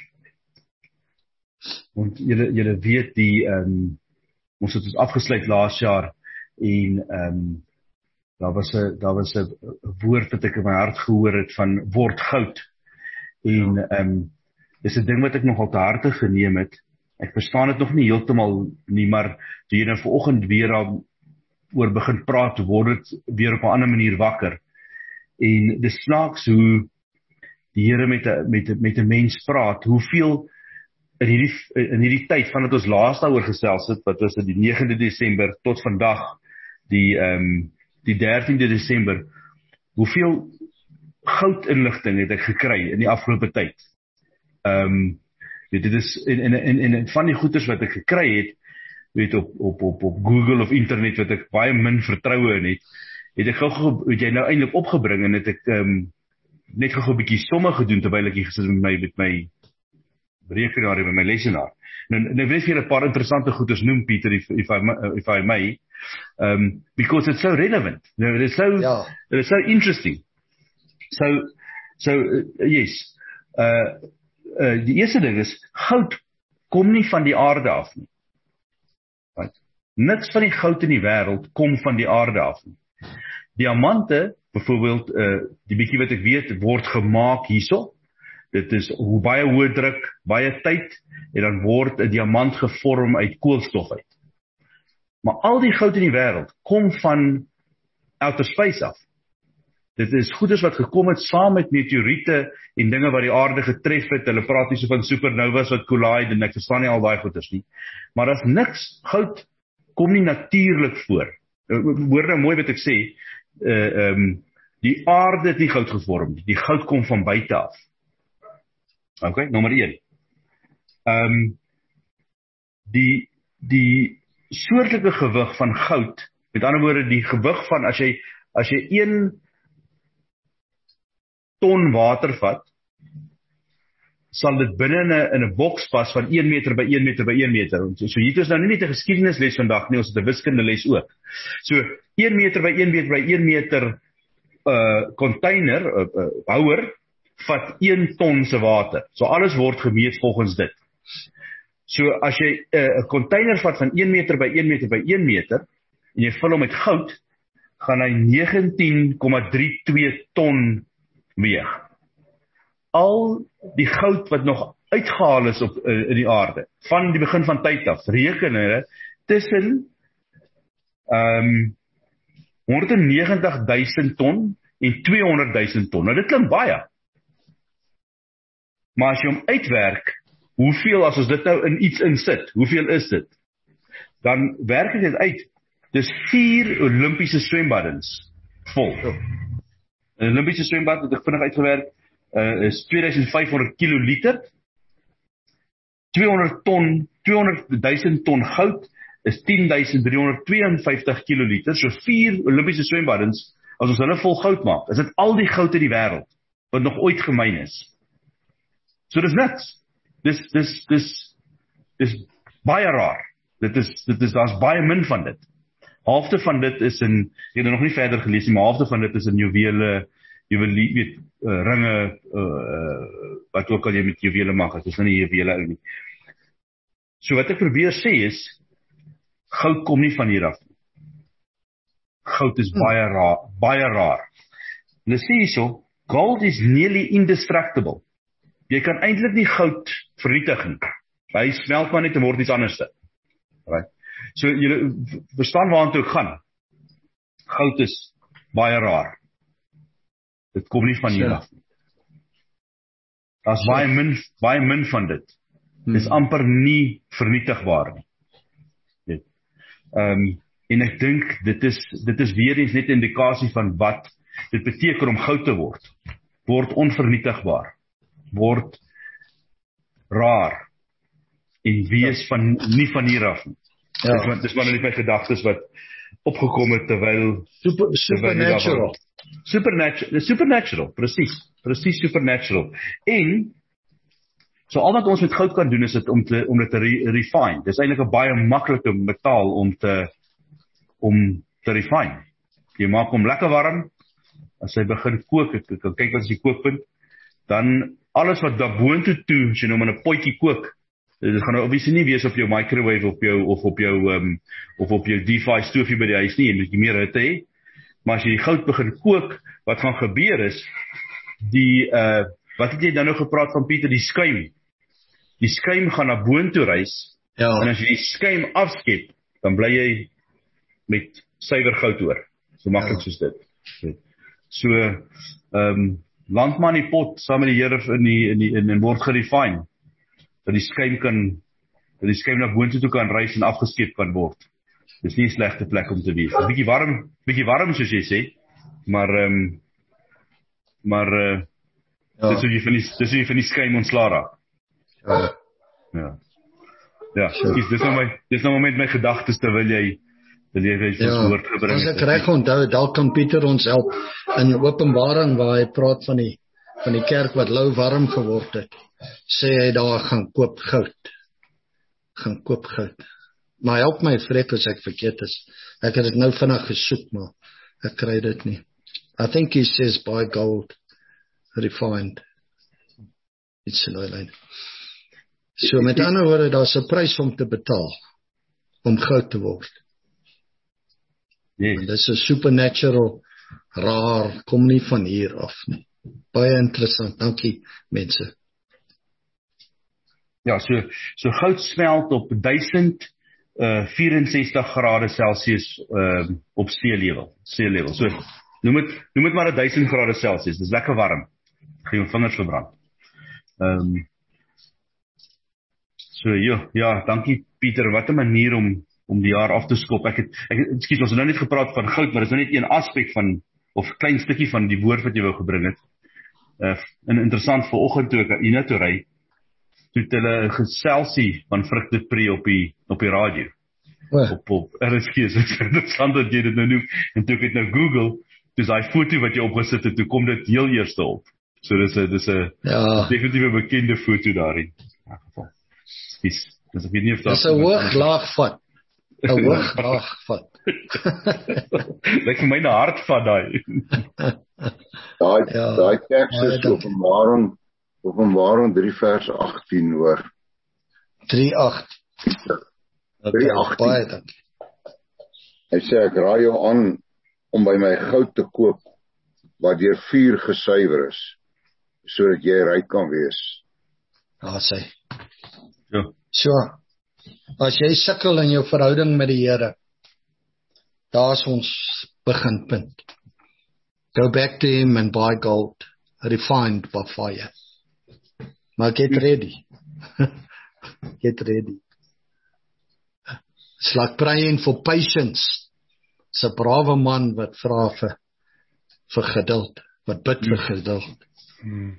want julle, julle weet die, um, ons het ons afgesluit laas jaar, en um, daar was 'n daar was 'n woord wat ek in my hart gehoor het van word goud. En um, dis 'n ding wat ek nogal te harte geneem het. Ek verstaan dit nog nie heeltemal nie, maar toe jy nou vanoggend weer al oor begin praat, word dit weer op 'n ander manier wakker. En dis snaaks hoe die Here met 'n met 'n met 'n mens praat, hoeveel in hierdie in hierdie tyd vandat ons laas daaroor gesels het, wat was dit die negende Desember tot vandag, die ehm um, die dertiende Desember, hoeveel goud inligting het ek gekry in die afgelope tyd. Ehm um, dit is en en en en van die goeders wat ek gekry het, weet op op op op Google of internet wat ek baie min vertroue in het, het ek gou het jy nou eintlik opgebring en het ek um, net gou 'n bietjie somme gedoen terwyl ek hier gesit met my met my rekenaar en met my lesenaar. Nou nou wil ek vir 'n paar interessante goeders noem, Pieter, if if I if I may, um because it's so relevant. You know, it's so ja. it's so interesting. So, so uh, yes, uh, uh, die eerste ding is, goud kom nie van die aarde af nie. Right? Niks van die goud in die wêreld kom van die aarde af nie. Diamante, byvoorbeeld, uh, die bietjie wat ek weet, word gemaak hierso. Dit is hoe baie hoë druk, baie tyd, en dan word 'n diamant gevorm uit koolstof uit. Maar al die goud in die wêreld kom van outer space af. Dit is goeders wat gekom het saam met meteoriete en dinge wat die aarde getref het. Hulle praat nie so van supernovas wat collide en ek verstaan nie al daai goeders nie. Maar daar's niks, goud kom nie natuurlik voor. Hoor nou mooi wat ek sê, uh, um, die aarde het nie goud gevorm nie, die goud kom van buite af. Ok, nommer een. Um, die, die soortelike gewig van goud, met ander woorde die gewig van, as jy, as jy een ton water vat, sal dit binne in 'n in 'n boks pas van een meter by een meter by een meter. So, so hier is nou nie net 'n geskiedenisles vandag nie, ons het 'n wiskundeles ook. So een meter by een meter by een meter uh container, uh, uh, houer, vat een ton se water. So alles word gemeet volgens dit. So as jy 'n uh, container vat van een meter by een meter by een meter, en jy vul hom met goud, gaan hy negentien komma drie twee ton weeg. Al die goud wat nog uitgehaal is op uh, in die aarde, van die begin van tyd af, reken hulle tussen um, honderdnegentig duisend ton en tweehonderd duisend ton. Nou dit klink baie. Maar as jy hom uitwerk, hoeveel as ons dit nou in iets insit, hoeveel is dit? Dan werk ek dit uit. Dis vier Olimpiese swembaddens vol. 'n Olimpiese swembad wat ek vinnig uitgewerk uh, is twee duisend vyf honderd kiloliter. tweehonderd ton, tweehonderd duisend ton goud is tien duisend drie honderd tweeënvyftig kiloliter. So vier Olimpiese swembaddens, as ons hulle vol goud maak, is dit al die goud in die wêreld wat nog ooit gemyn is. So dis niks. Dis dis dis dis baie raar. Dit is dit is daar's baie min van dit. Halfte van dit is in, ek het nog nie verder gelees nie, maar halfte van dit is in juwele, juwelie, weet, uh, ringe, uh, wat ook al jy met juwele mag, dit is nou nie juwele ou nie. So wat ek probeer sê is, goud kom nie van hier af. Goud is hmm. baie raar, baie raar. En dit sê hierso, gold is nearly indestructible. Jy kan eintlik nie goud vernietig nie. Hy smelt maar net en word iets anders. Right? So julle verstaan waartoe ek gaan. Goud is baie raar. Dit kom nie van hier af nie. Daar's baie min, baie min van dit. Dit is amper nie vernietigbaar nie. Dit. Um, en ek dink dit is dit is weer eens net 'n indikasie van wat dit beteken om goud te word. Word onvernietigbaar. Word raar en wees van nie van hier af nie. Ja. Dis wat dis maar net my gedagtes wat opgekom het terwyl super supernatural. Supernatural, supernatural, presies, presies supernatural. En so al wat ons met goud kan doen is dit om te om dit te re refine. Dis eintlik 'n baie maklike metaal om te om te refine. Jy maak hom lekker warm. As hy begin kook, ek kan kyk wat is die kookpunt, dan alles wat daarboontoe toe, as jy nou maar 'n potjie kook, dit gaan nou obviously nie wees op jou microwave op jou of op jou um, of op jou device stoofie by die huis nie, en moet jy meer hitte hê. Maar as jy die goud begin kook, wat gaan gebeur is die uh wat het jy dan nou gepraat van Pieter, die skuim. Die skuim gaan na boontoe reis. Ja. En as jy die skuim afskep, dan bly jy met suiwer goud oor. So maklik ja. soos dit. So ehm um, landman die pot saam met die Here in die in die in, in word gerefine. Dat die skuim kan dat die skuim na boontoe toe kan reis en afgeskep kan word. Dis nie 'n slegte plek om te wees. 'n Bietjie warm, bietjie warm soos jy sê, maar ehm um, maar uh, ja. dis hoe jy van die dis hoe jy van die skuim ontslaa raak. Ja. Ja. Ja, sure. dis dis nou my dis nou met my gedagtes terwyl jy wil jy vir ons woord gebring. As ek reg onthou, dalk kan Pieter ons help in Openbaring waar hy praat van die van die kerk wat lou warm geword het. Sê hy daar gaan koop goud. Gaan koop goud. Maar help my vrek as ek verkeerd is. Ek het dit nou vinnig gesoek, maar ek kry dit nie. I think he says buy gold. refined. Iets in die lyn. So met ander woorde, daar's 'n prys om te betaal om goud te word. Yes. En dis 'n supernatural, raar, kom nie van hier af nie. Baie interessant, dankie mense. Ja, so so goud smelt op duisend vierensestig grade Celsius uh, op seelevel, seelevel. So noem dit noem dit maar duisend grade Celsius. Dis lekker warm. Gaan jou vingers verbrand. Ehm um, So ja, ja, dankie Pieter. Wat 'n manier om om die jaar af te skop. Ek het ek ekskuus, ons het nou net gepraat van goud, maar dis nou net een aspek van of klein stukkie van die woord wat jy wou gebring het. Uh, en interessant vanoggend toe ek hier na toe ry, toe het hulle 'n geselsie van vrugte pre op die op die radio. Oh. Op op R S G. Dit is interessant dat jy dit nou noem. En toe ek het nou Google, dis daai foto wat jy opgesit het, toe kom dit heel eerste op. So dis 'n dis 'n ja. definitief 'n bekende foto daarin. In geval. Dis dis ek weet nie of dat is 'n hoog laag vat. 'n hoog laag vat. Lyk vir my na hart vat daai. Daai ja, daai teks is Openbaring Openbaring drie vers agttien hoor. drie agt. drie agttien. Hy sê ek raai jou aan om by my goud te koop wat deur vuur gesuiwer is, sodat jy ryk kan wees. Ja, sê. Ja. So, as jy sukkel in jou verhouding met die Here, daar's ons beginpunt. Go back to him and buy gold, refined by fire. Maar get ready. Get ready. It's like praying for patience. It's a brave man wat vra vir, vir geduld, wat bid vir geduld. Hmm.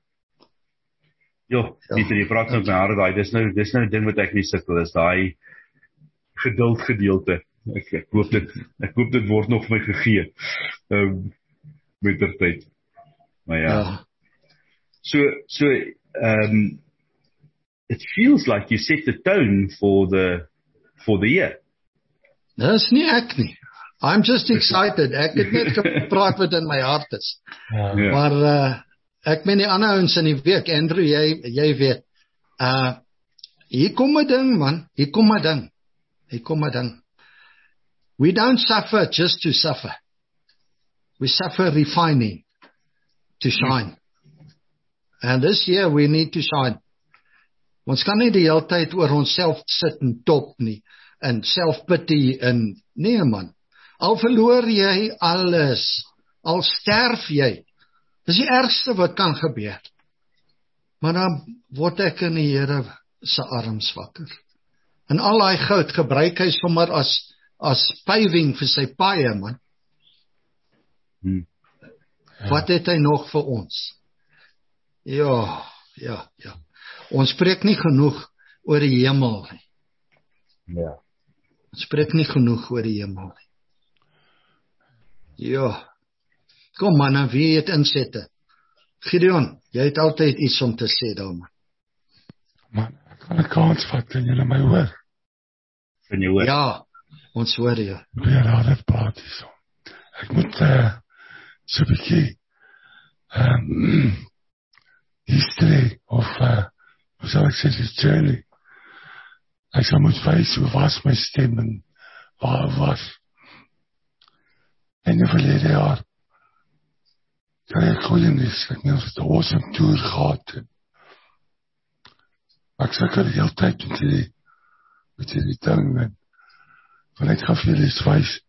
Jo, Pieter, jy praat nou met my hart daai, dis nou dis nou 'n ding wat ek nie sukkel is, daai geduld gedeelte. Ek ek hoop dit ek hoop dit word nog vir my gegee. Ehm um, met ter tyd. Maar ja. ja. So so ehm um, it feels like you set the tone for the for the year. Dis nie ek nie. I'm just excited. Ek het net gepraat wat in my hart is. Ja. Maar uh ek meen die ander ouens in die week, Andrew, jy jy weet. Uh hier kom 'n ding man, hier kom 'n ding. Hier kom 'n ding. We don't suffer just to suffer. We suffer refining to shine. And this year we need to shine. Ons kan nie die hele tyd oor onsself sit en top nie, en self-pity en nee man. Al verloor jy alles, al sterf jy. Dis die ergste wat kan gebeur. Maar dan word ek in die Here se arms wakker. En al daai goud gebruik hy sommer as as paving vir sy paaie man. Hmm. Wat het hy nog vir ons? Ja, ja, ja. Ons spreek nie genoeg oor die hemel nie. Ja. Ons spreek nie genoeg oor die hemel nie. Ja. Kom man, wie het insette? Gideon, jy het altyd iets om te sê daar man. Man, ek kan 'n kans vat, kan julle my hoor? Kan jy hoor? Ja, ons hoor jou. Ja, daar het praat hier so. Ek moet uh, so 'n bietjie ehm history of uh, hoe sal ek sê, this journey. Ek sal moet wys hoe was my stem en waar was. En die verlede jaar kan ek goeie niks, ek nie of het 'n awesome tour gehad het. Ek sukkel die hele tyd met die met die ding en van ek gaan vir julle iets wys.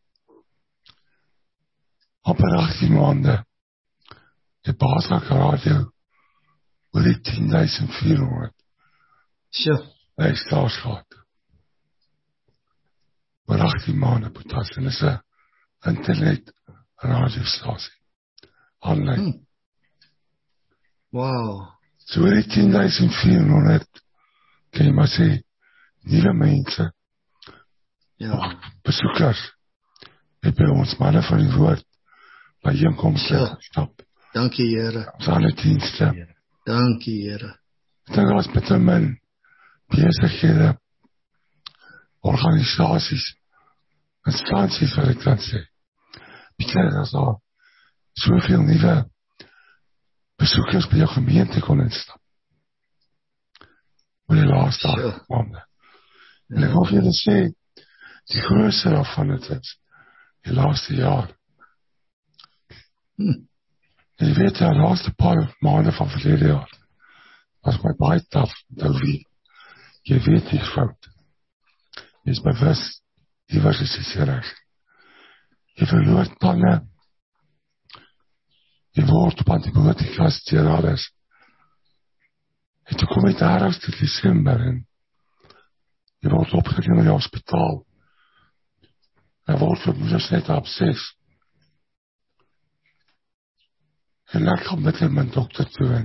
Amper agttien maande die Basrak radio oor die tien duisend vierhonderd So. luisteraars gehad. Oor agttien maande potas en is 'n internet radiostasie. Online. Hmm. Wow. So oor die tien duisend vierhonderd kan jy maar sê nuwe mense. Ja. Besoekers. Het by ons manne van die woord by inkomste ja. stap. Dankie Here. Ons alle dienste. Ja. Dankie Here. Dan was met my besighede, organisasies, instansies wat ek kan sê. Because daar is al soveel nuwe besoekers by jou gemeente kon instap. Oor die laaste acht maande. En ek wil vir julle sê, die grootste daarvan het is, die laaste jaar. Hm. En jy weet, die laaste paar maande van verlede jaar, was my baie taf, nou wie, jy weet die fout. Jy is bewus, die was is die recht. Jy verloor tanden, jy word op antibiotikas deur alles. En toe kom jy daar as dit December en jy word opgeneem in die hospitaal. En word vir moeders net op ses. En ek kom met my dokter toe en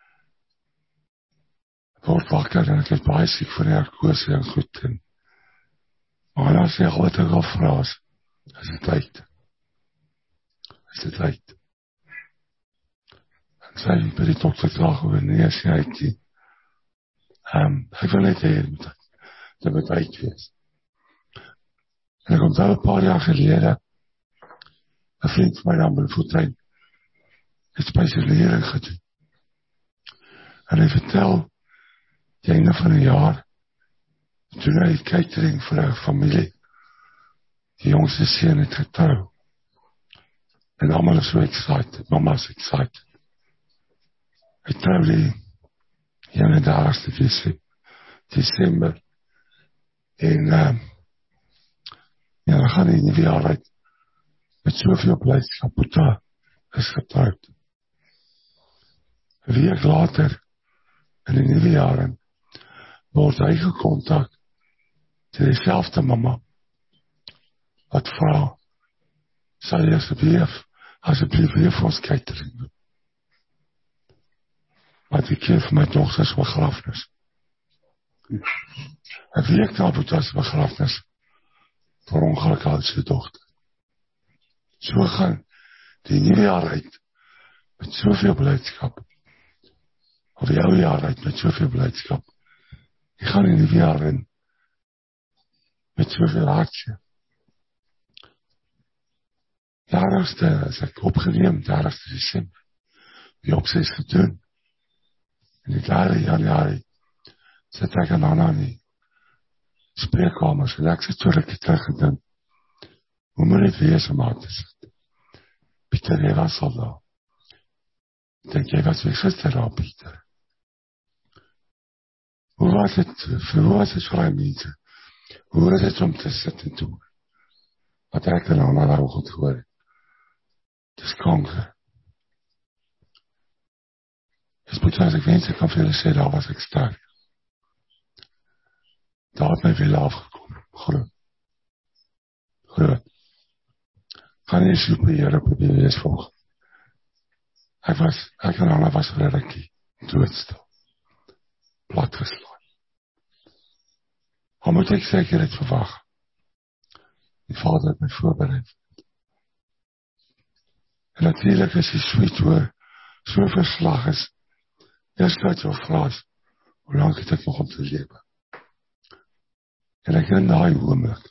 word wakker en ek is baie siek van die narkose en goed. En, maar dan sê ek wat ek al vraag, is dit uit? Is dit uit? En sy by die dokter klaag oor, nee, is nie uit nie. Um, ek wil net heen, dit moet uit wees. En ek onthou een paar jaar gelede, een vriend van my naam in Fortuin, het specialisering gedoen. En hy vertel, die einde van een jaar, toen hy die catering vir een familie, die jongste seun het getrou. En allemaal is so excited, mama is excited. Hy trou die eenendertigste December. En uh, ja, dan gaan die nuwe jaar uit met soveel blijdskap. Boeta is getrouwd. Een week later, in die nuwe jaren, word hy gekontak to diezelfde mama, wat vraag, sal jy asjeblief, asjeblief weer vir ons catering doen. Want ek keer vir my dochters begrafnis. Een week na Boeta's begrafnis, vir ongeluk had sy dochter. So gaan die nieuwe jaar uit, met soveel blijdskap, of die oude jaar uit, met soveel blijdskap, die gaan die nieuwe jaar in, met soveel hartje. dertigste is ek opgeneem, dertigste December, die opsies gedoen. In die derde januari sit ek aan Anna in die spreekkamers en ek sit so rukkie terug en dink, hoe moet dit wees om aan te sit? Pieter, jy was al daar. Ek dink, jy was weer gister daar, Pieter. Hoe was het, vir hoe was het vir die mense? Hoe is het om te sit en doen? Wat ek en Anna daar goed gehoor het. Het is kanker. Dus moet as ek wens, ek kan vir julle sê, daar was ek sterk. Daar het my wiele afgekom. Groot. Groot. Gaan nie super hier op die wees volg. Ek was, ek en Anna was vir een rukkie, doodstil. Plat geslaan. Maar moet ek seker het verwag. Die vader het my voorbereid. En natuurlijk is die sweet hoor, so verslag is, eerst uit jou vraag, hoe lang het ek nog om te lewe? En ek in die oomlik,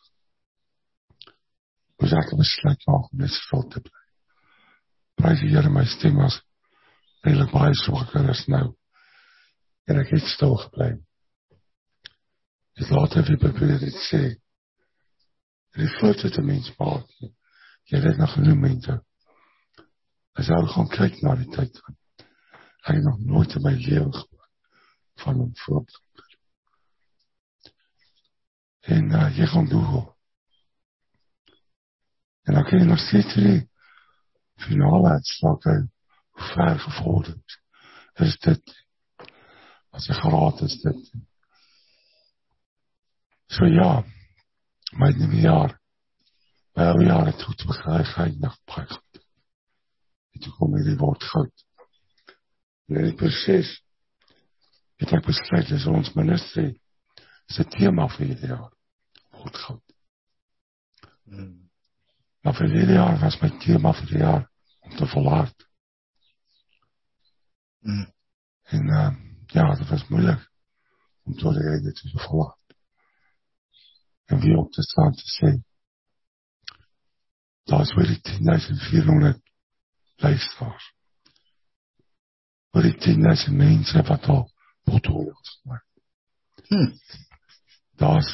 moes ek besluit maak om net stil te bly. Prijs die Here, my stem was redelijk baie swakker as nou, en ek het stil geblei. Het later weer probeer het sê, en die vloot het een mens maak, jy het nog genoem mense, ek sou gaan kyk na die tyd van, ek het nog nooit in my leven gemaakt van hom voorbeeld. En uh, jy gaan Google. En dan kan jy nog steeds die finale uitslag uit, hoe ver gevorderd is dit, as jy geraad is dit. So ja, my nieuwe jaar, my oude jaar het goed begrijp, eindig baie goed. En toe kom hierdie woord goud. En in die proces het ek besluit, is ons ministerie, is die thema vir hierdie jaar, woord goud. Hmm. Maar vir hierdie jaar was my thema vir die jaar, om te volhard. Hmm. En uh, ja, dit was moeilik, om tot die einde te volhard. En wie op te staan te sê, daar is weer die tien duisend vierhonderd luisteraars. oor die tienduisend mense wat al pothole gemaak. Hm. Daar's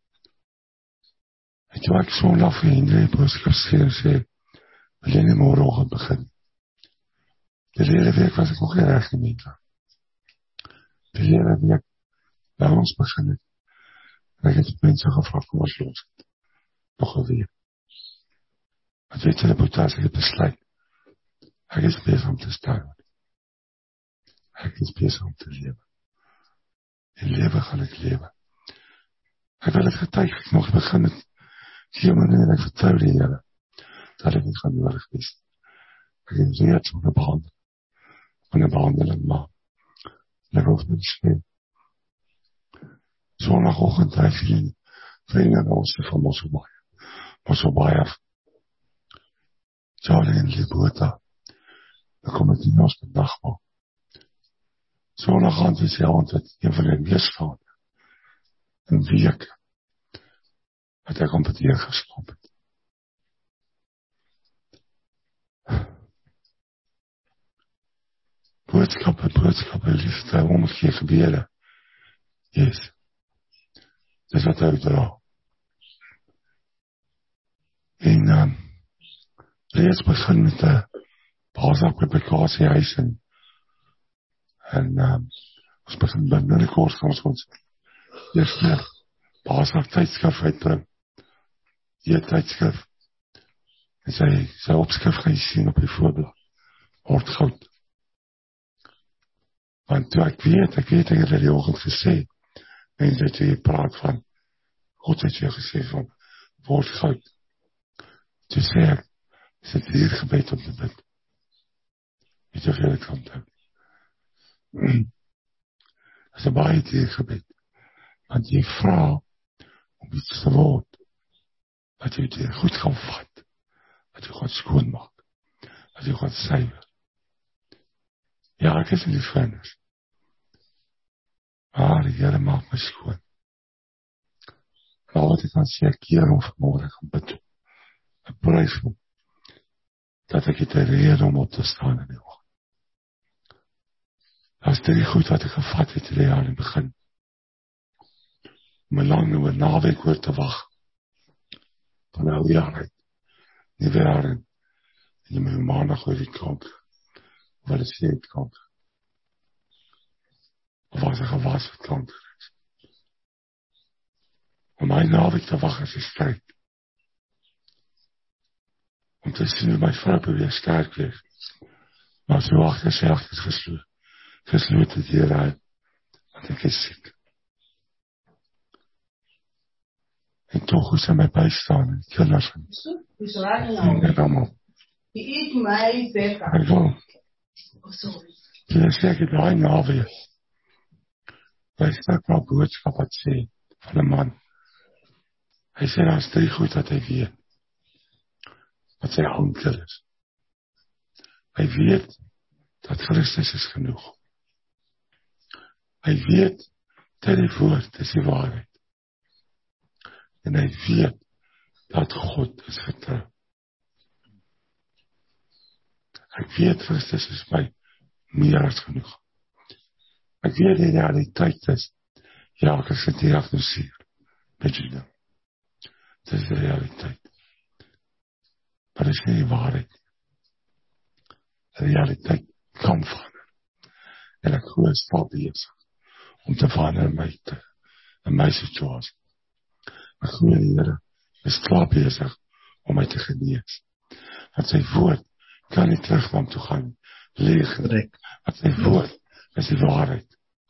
ek wou ek Sondag vir Hendrik boodskap stuur en sê, wil jy nie môreoggend begin? Die hele week was ek nog nie reg nie. Die hele week by ons begin het. En ek het mense gevra, kom ons los. Nog een week. Want weet julle, Boetas, ek het besluit. Ek is bezig om te staan. Ek is bezig om te lewe. Die lewe gaan ek lewe. Ek wil het getuig, ek nog begin het. Geen manier, ek vertrouw die Here. Dat ek nie gaan nodig wees. Ek het reeds om een behandeling. Om een behandeling maak. En ek hoef nie sê. Zondagochtend drijf je in vrienden en ons van Mosselbaai. Mosselbaai af. Charlie en Libota. Dan kom het in ons met nachtmaal. Zondagavond is die avond het een van die meesvader. Een week. Wat ek om het hier geslaap het. Boodskappe, boodskappe, liefde, omgekeer gebede. Yes. Dis wat uitdra. En um, reeds begin met die basisapplikasie huis en en um, ons begin binnenkort gaan ons ons eerste basisap tydskrif uitbring. Die tydskrif en sy, sy opskrif gaan jy sien op die voorblad. Word goud. Want toe ek weet, ek weet ek het die oggend gesê, mense het jy praat van, God het jy gesê van, word goud. Toe sê ek, is het hier gebed om te bid. Weet jy veel ek kan doen. Is een baie hier gebed. Want jy vraag om iets te word, wat jy hier goed gaan vat, wat jy gaan skoonmaak, wat jy gaan suiwer. Ja, ek is in die vennis. Maar die Here maak my skoon. En al wat ek kan sê, ek keer om vanmorgen gaan bid. Ek prijs hom, dat ek het 'n rede om op te staan in die oggend. Dat is die goed wat ek gevat het in die jaar in die begin. Om 'n lang oor naweek oor te wag. Van nou jaar uit. Nie weer in. En jy moet maandag oor die kant. Wat is die kant? Of was er gewas wat kanker is? Om my naweek te wag is die strijd. Om te sien hoe my vrou weer sterk wees. Maar sy wacht is sy acht is gesloot. Gesloot het hier uit. Want ek is siek. En toch hoe sy my bystaan en die kinders en Dis raak nou. en allemaal. Die eet my bekker. Ek wil. Oh, sorry. Toen sê ek het daai naweek. Daar staat nou boodskap wat sê van 'n man. Hy sê daar is drie goed wat hy weet. Wat sy anker is. Hy weet dat Christus is genoeg. Hy weet dat die woord is die waarheid. En hy weet dat God is getrou. Ek weet Christus is my meer as genoeg. Ek weet die realiteit is, ja, ek is gediagnoseer met Juda. Dit is die realiteit. Maar dit is nie die waarheid. Die realiteit kan verander. En ek glo is al bezig om te verander in my, te, in my situasie. Ek glo die Here is klaar bezig om my te genees. Want sy woord kan nie terug na hom toe gaan leeg. Want sy woord is die waarheid.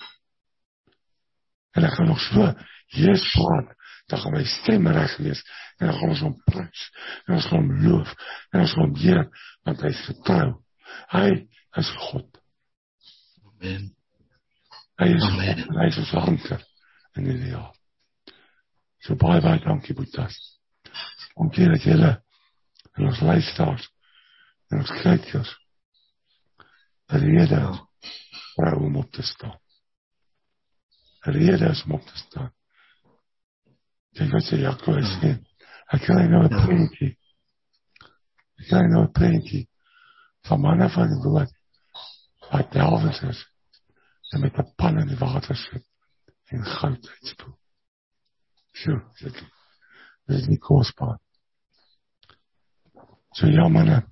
En ek gaan nog so, Jesus praat, dan gaan my stem reg wees, en dan gaan ons hom prys, en ons gaan hom loof, en ons gaan hom eer, want hy is getrou. Hy is God. Amen. Hy is Amen. God, en hy is ons anker in die jaar. So baie, baie dankie, Boetas. Dankie dat julle, en ons luisteraars, en ons kykers, rede vrou om op te staan. Rede is om op te staan. Kijk wat sy Jacques sê, ek kry nou 'n prentjie, ek kry nou 'n prentjie, van manne van die woord, daai delwens is, en met 'n pan in die water sit, en goud uitspoel. Sjoe, dit is nie kosbaar. So ja, manne,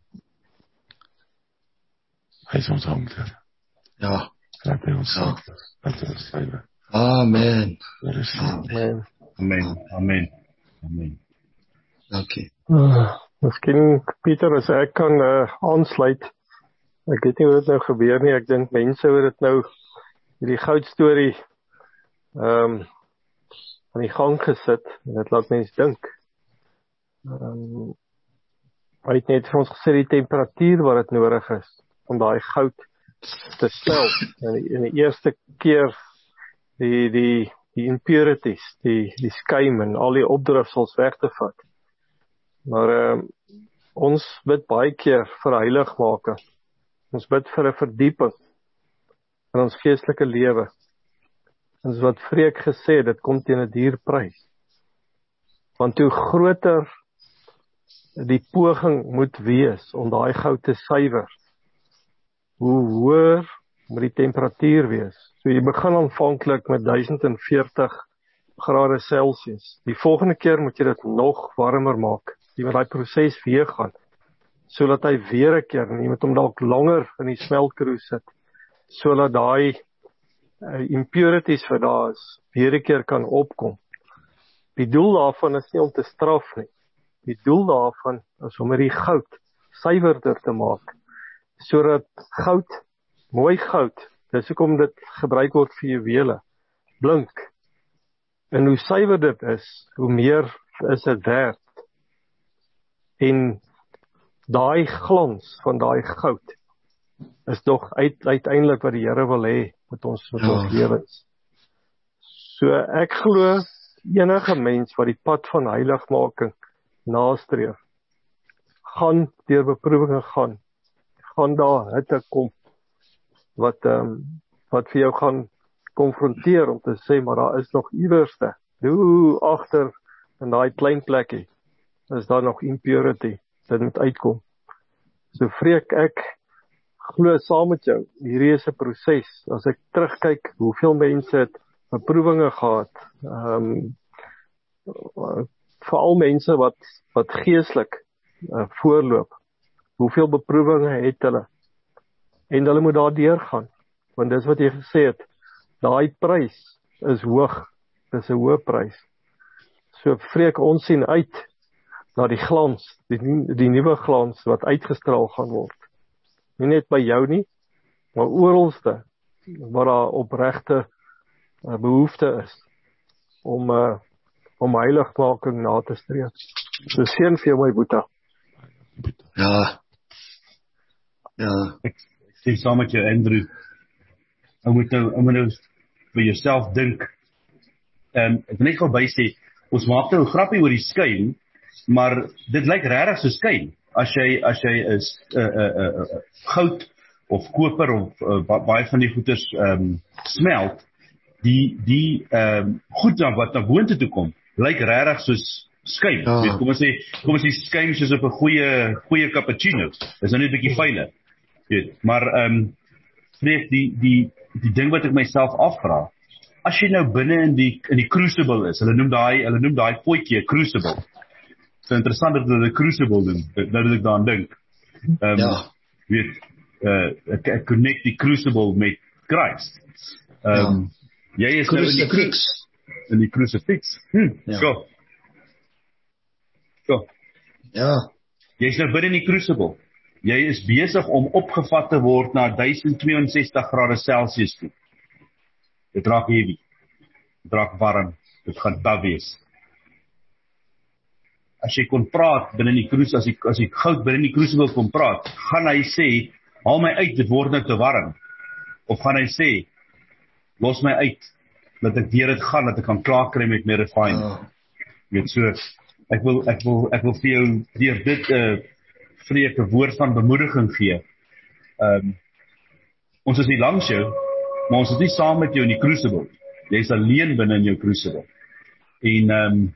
hy is ons hangter. Ja. Laat hy ons Ja. suiwer, laat hy ons suiwer. Amen. Daar is Amen. Amen. Amen. Amen. Dankie. Uh, miskien, Pieter, as ek kan uh, aansluit, ek weet nie hoe dit nou gebeur nie, ek dink mense hoe dit nou, hierdie goudstorie, um, aan die gang gesit, en dit laat mens dink. Um, hy het net vir ons gesê die temperatuur wat dit nodig is, om daai goud te smelt, en die, en die eerste keer, die, die, die impurities, die, die skuim en al die opdrifsels weg te vat. Maar um, ons bid baie keer vir heiligmaking. Ons bid vir 'n verdieping in ons geestelike lewe. En soos wat Freek gesê, dit kom teen 'n duur prys. Want hoe groter die poging moet wees om daai goud te suiwer, hoe hoër moet die temperatuur wees. So jy begin aanvanklik met duisend veertig grade Celsius. Die volgende keer moet jy dit nog warmer maak. Jy moet daai proses weer gaan, sodat hy weer 'n keer, en jy moet hom dalk langer in die smeltkroes sit, sodat daai uh, impurities wat daar is, weer 'n keer kan opkom. Die doel daarvan is nie om te straf nie. Die doel daarvan is om hierdie goud suiwerder te maak, sodat goud, mooi goud, dis hoekom dit gebruik word vir juwele, blink. En hoe suiwer dit is, hoe meer is dit werd. En daai glans van daai goud is tog uit, uiteindelik wat die Here wil hê met ons met Ja. ons lewens. So ek glo enige mens wat die pad van heiligmaking nastreef, gaan deur beproewinge gaan, gaan daar hitte kom wat um, wat vir jou gaan konfronteer om te sê, maar daar is nog iewerste. Hoe agter in daai klein plekkie is daar nog impurity, dit moet uitkom. So Freek, ek glo saam met jou, hierdie is 'n proses. As ek terugkyk, hoeveel mense het beproewinge gehad, um, veral mense wat, wat geestelik uh, voorloop, hoeveel beproewinge het hulle, en hulle moet daar deurgaan, want dis wat jy gesê het, daai prys is hoog, dis 'n hoë prys. So Freek, ons sien uit na die glans, die, die nuwe glans wat uitgestraal gaan word. Nie net by jou nie, maar oralste, waar daar opregte uh, behoefte is, om, uh, om heiligmaking na te streef. So seën vir jou, my boetie. Ja. Ja. Ek sê saam met jou, Andrew, jy moet nou, jy moet nou vir jouself dink. Um, ek wil net gou by sê, ons maak nou 'n grappie oor die skuim, maar dit lyk regtig so skuim. As jy as jy is uh, uh, uh, uh, goud of koper of uh, baie van die goeders um, smelt, die die um, goed wat na boontoe toe kom, lyk regtig soos skuim. Ja. Weet, kom ons sê, kom ons sê skuim soos op 'n goeie goeie cappuccino. Dis nou net 'n bietjie fynner. Weet, maar ehm um, vrees die die die ding wat ek myself afvra, as jy nou binne in die in die crucible is, hulle noem daai hulle noem daai potjie 'n crucible. So interessant dat hulle 'n crucible doen, nou dat ek daaraan dink. Ehm um, Ja. weet uh, ek, ek connect die crucible met Christ. Ehm um, ja. Jy is nou in die Crucifix. in die crucifix. Hm, Ja. so. So. Ja. Jy's nou binne in die crucible. Jy is besig om opgevat te word na duisend tweeënsestig grade Celsius toe. Dit raak heavy. Dit raak warm. Dit gaan taai wees. As jy kon praat binne in die crucible, as ek as ek goud binne in die crucible kon praat, gaan hy sê, haal my uit, dit word nou te warm. Of gaan hy sê, los my uit, dat ek deur dit gaan, dat ek kan klaar kry met my refine. Ja. Weet so, ek wil ek wil ek wil vir jou deur dit 'n uh, vreek 'n woord van bemoediging gee. Ehm um, ons is nie langs jou, maar ons is nie saam met jou in die crucible. Jy's alleen binne in jou crucible. En ehm um,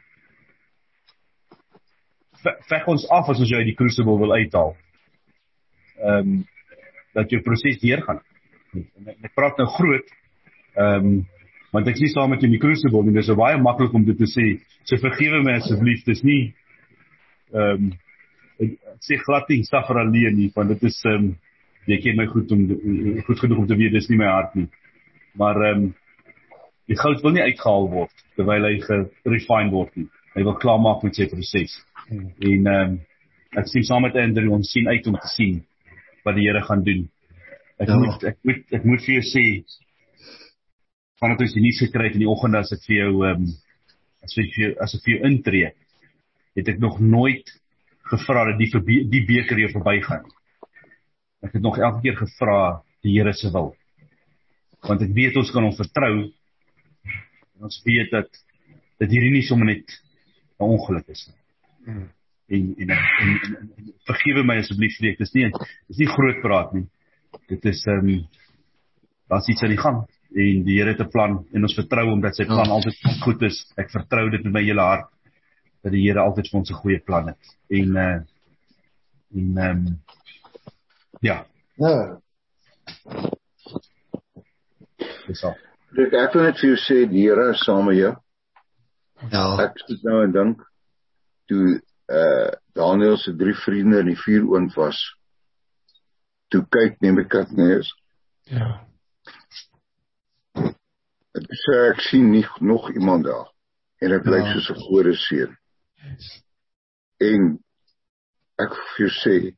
veg ons af as ons jou uit die crucible wil uithaal. Ehm um, dat jou proses deurgaan. nie. En ek, ek praat nou groot, ehm um, want ek sê saam met jou in die Crucible, en dis baie maklik om dit te sê, so vergewe my asseblief, dis nie, ehm um, ek, ek sê glad nie, suffer alleen nie, want dit is, ehm um, jy ken my goed, om, goed genoeg om te weet, dis nie my hart nie, maar ehm um, die goud wil nie uitgehaal word, terwyl hy gerefine word nie, hy wil klaarmaak met sy proses, hmm. en ehm um, ek sien saam met Andrew, ons sien uit om te sien, wat die Here gaan doen, ek, ja. moet, ek, moet, ek moet vir jou sê, vanaf ons die nuus gekry het in die oggend, as ek vir jou, um, as ek vir jou, as ek vir jou intree, het ek nog nooit gevra dat die, die beker hier verby gaan. Ek het nog elke keer gevra die Here se wil. Want ek weet ons kan hom vertrou, en ons weet dat, dat hierdie nie sommer net 'n ongeluk is. Hmm. En, en, en, en, en, en vergewe my asseblief, dit is nie, dis nie groot praat nie. Dit is, um, daar's iets aan die gang, en die Here het 'n plan, en ons vertrou omdat sy plan ja. altyd goed is. Ek vertrou dit met my hele hart, dat die Here altyd vir ons 'n goeie plan het. En, uh, en, um, ja. Ja. Dis al. Ek ek wil net vir jou sê, die Here is saam met jou. Ja. Ek sit nou en dink, toe uh, Daniel se drie vriende in die vuuroond was, toe kyk Nebukadneser. Ja. Ek sê, ek sien nie nog iemand daar, en ek lyk ja. soos 'n gode seun. Yes. En ek vir jou sê,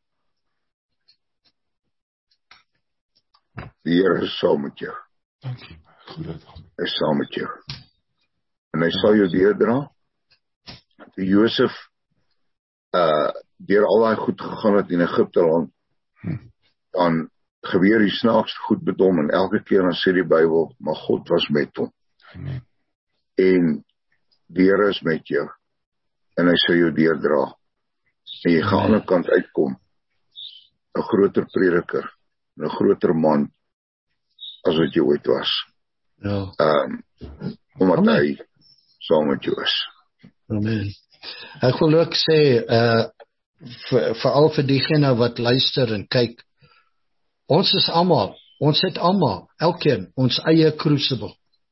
die Here is saam met jou. Dankie, goeie dag. Hy is saam met jou. En hy sal jou deurdra. Toe Josef uh, deur al daai goed gegaan het in Egipte land, hm. dan gebeur die snaakste goed met hom, en elke keer dan sê die Bybel, maar God was met hom. Amen. En die Here is met jou, en hy sal jou deurdra, en jy gaan aan die ander kant uitkom, 'n groter prediker, 'n groter man, as wat jy ooit was. Ja. Um, omdat Amen. Hy saam met jou is. Amen. Ek wil ook sê, uh, vir, veral vir diegene wat luister en kyk, ons is almal, ons het almal, elkeen, ons eie crucible.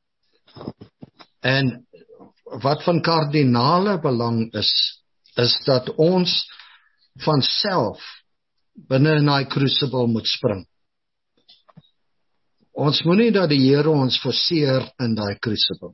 En wat van kardinale belang is, is dat ons van self binne in daai crucible moet spring. Ons moenie dat die Here ons forceer in daai crucible.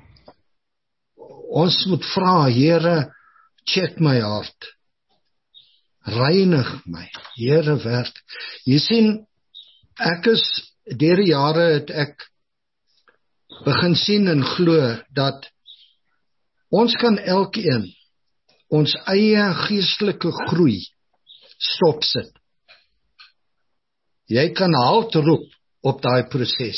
Ons moet vra, Here, check my hart. Reinig my, Here werk. Jy sien, ek is, deur die jare het ek begin sien en glo dat ons kan elkeen ons eie geestelike groei stopsit. Jy kan halt roep op daai proses,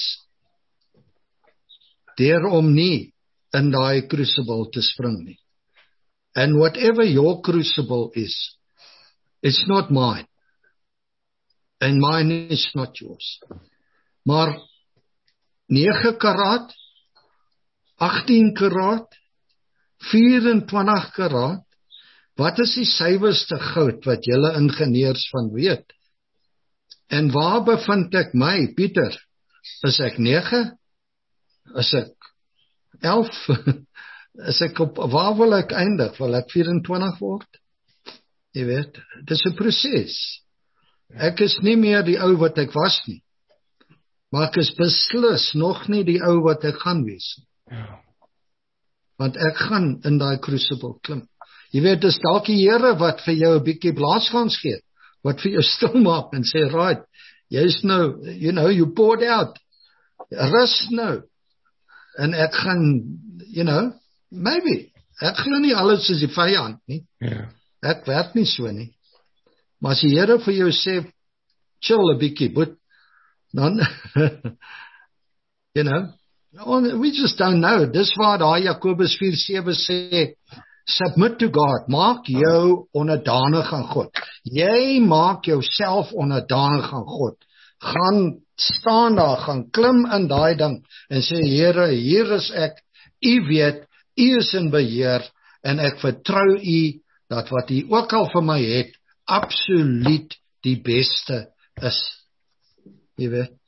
deur om nie in daai crucible te spring nie. And whatever your crucible is, it's not mine, and mine is not yours. Maar nege karaat, agttien karaat, vyerentwintig karaat, wat is die suiwerste goud wat julle ingenieurs van weet? En waar bevind ek my, Pieter? Is ek nege? Is ek elf? Is ek op, waar wil ek eindig? Wil ek vyerentwintig word? Jy weet, dit is 'n proses. Ek is nie meer die ou wat ek was nie. Maar ek is beslis nog nie die ou wat ek gaan wees. Ja. Want ek gaan in daai crucible klim. Jy weet, dis dalk die Here wat vir jou 'n bietjie blaaskans gee, wat vir jou stil maak en sê, right, jy's nou, you know, you poured out. Rus nou. En ek gaan, you know, maybe, ek glo nie alles is die vyand nie. Ja. Ek werk nie so nie. Maar as die Here vir jou sê, chill 'n bietjie, but dan, you know, we just don't know. Dis waar daai Jakobus vier sewe sê, submit to God, maak jou onderdanig aan God. Jy maak jouself onderdanig aan God. Gaan staan daar, gaan klim in daai ding en sê, Here, hier is ek, U weet, U is in beheer en ek vertrou U dat wat U ook al vir my het, absoluut die beste is. Jy weet.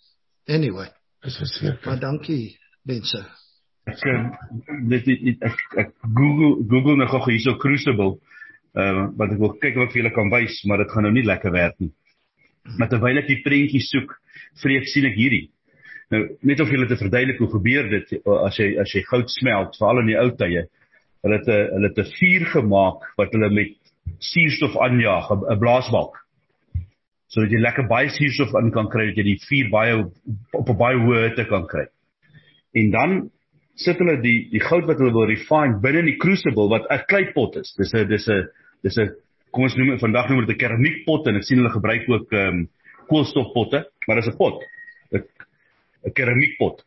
Anyway. Is verseker. Maar dankie, mense. Ek, dit, dit, ek, ek Google, Google nou gou hierso Crucible, uh, wat ek wil kyk wat ek vir julle kan wys, maar dit gaan nou nie lekker werk nie. Maar terwyl ek die prentjie soek, vreek sien ek hierdie. Nou, net of julle te verduidelik hoe gebeur dit, as jy, as jy goud smelt, veral in die ou tye, hulle het 'n hulle het 'n vuur gemaak, wat hulle met suurstof aanjaag, 'n blaasbalk. Sodat jy lekker baie suurstof in kan kry, dat jy die vuur baie, op 'n baie hoë hitte kan kry. En dan sit hulle die, die goud wat hulle wil refine binne in die crucible, wat 'n kleipot is. Dis 'n, dis 'n, dis 'n, kom ons noem, vandag noem dit 'n keramiekpot, en ek sien hulle gebruik ook um, koolstofpotte, maar dis 'n pot. 'n keramiekpot.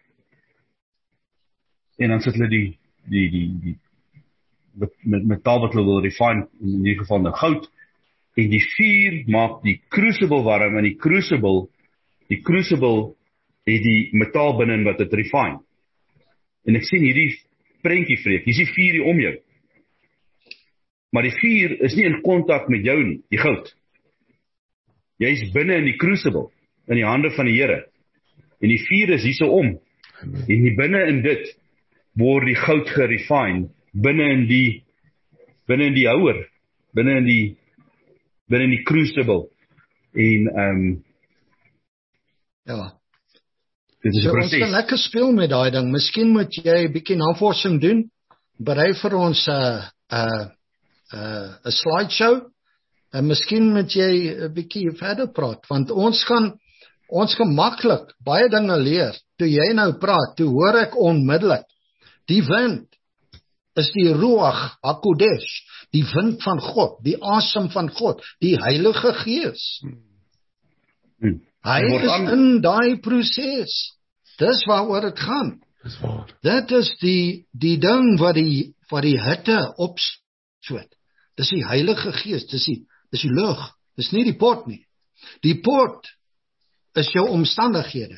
En dan sit hulle die die die die met metaal wat hulle wil refine, in die geval nou goud, en die vuur maak die crucible warm, en die crucible die crucible het die metaal binne wat dit refine. En ek sien hierdie prentjie vreek, hier is die vuur hier om jou. Maar die vuur is nie in kontak met jou nie, die goud. Jy is binne in die crucible, in die hande van die Here. En die vuur is hierso om. En die binne in dit word die goud gerefine, binne in die binne in die houer, binne in die binne in die crucible. En ehm um, ja. Dit is so, 'n proses. Ons kan lekker speel met daai ding. Miskien moet jy 'n bietjie navorsing doen. Berei vir ons 'n uh, 'n uh, 'n uh, 'n slideshow. En miskien moet jy 'n bietjie verder praat, want ons gaan Ons kan maklik baie dinge leer. Toe jy nou praat, toe hoor ek onmiddellik. Die wind is die Ruach HaKodesh, die wind van God, die asem van God, die Heilige Gees. Hmm. Hy is in daai proses. Dis waaroor dit gaan. Dis waar. Dit is die die ding wat die wat die hitte opstoot. Dis die Heilige Gees, dis die dis die lug. Dis nie die pot nie. Die pot is jou omstandighede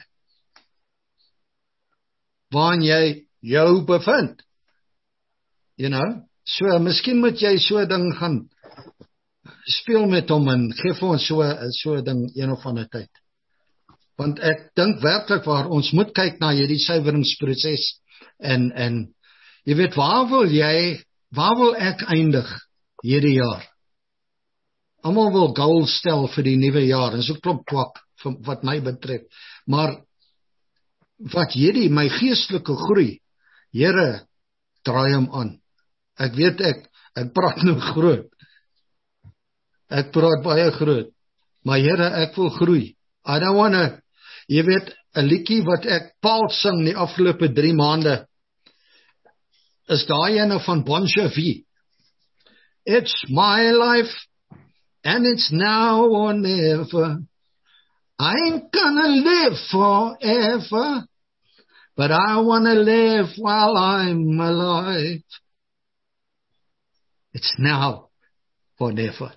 waarin jy jou bevind. You know, so miskien moet jy so 'n ding gaan speel met hom en gee vir ons so so 'n ding een of ander tyd. Want ek dink werklik waar ons moet kyk na hierdie suiweringsproses en en jy weet waar wil jy waar wil ek eindig hierdie jaar? Almal wil goals stel vir die nuwe jaar en so klop kwak wat my betref. Maar wat hierdie my geestelike groei, Here, draai hom aan. Ek weet ek ek praat nou groot. Ek praat baie groot. Maar Here, ek wil groei. I don't wanna, jy weet, 'n liedjie wat ek Paul sing die afgelope drie maande is daai ene van Bon Jovi. It's my life and it's now or never. I ain't gonna live forever, but I wanna live while I'm alive. It's now or never.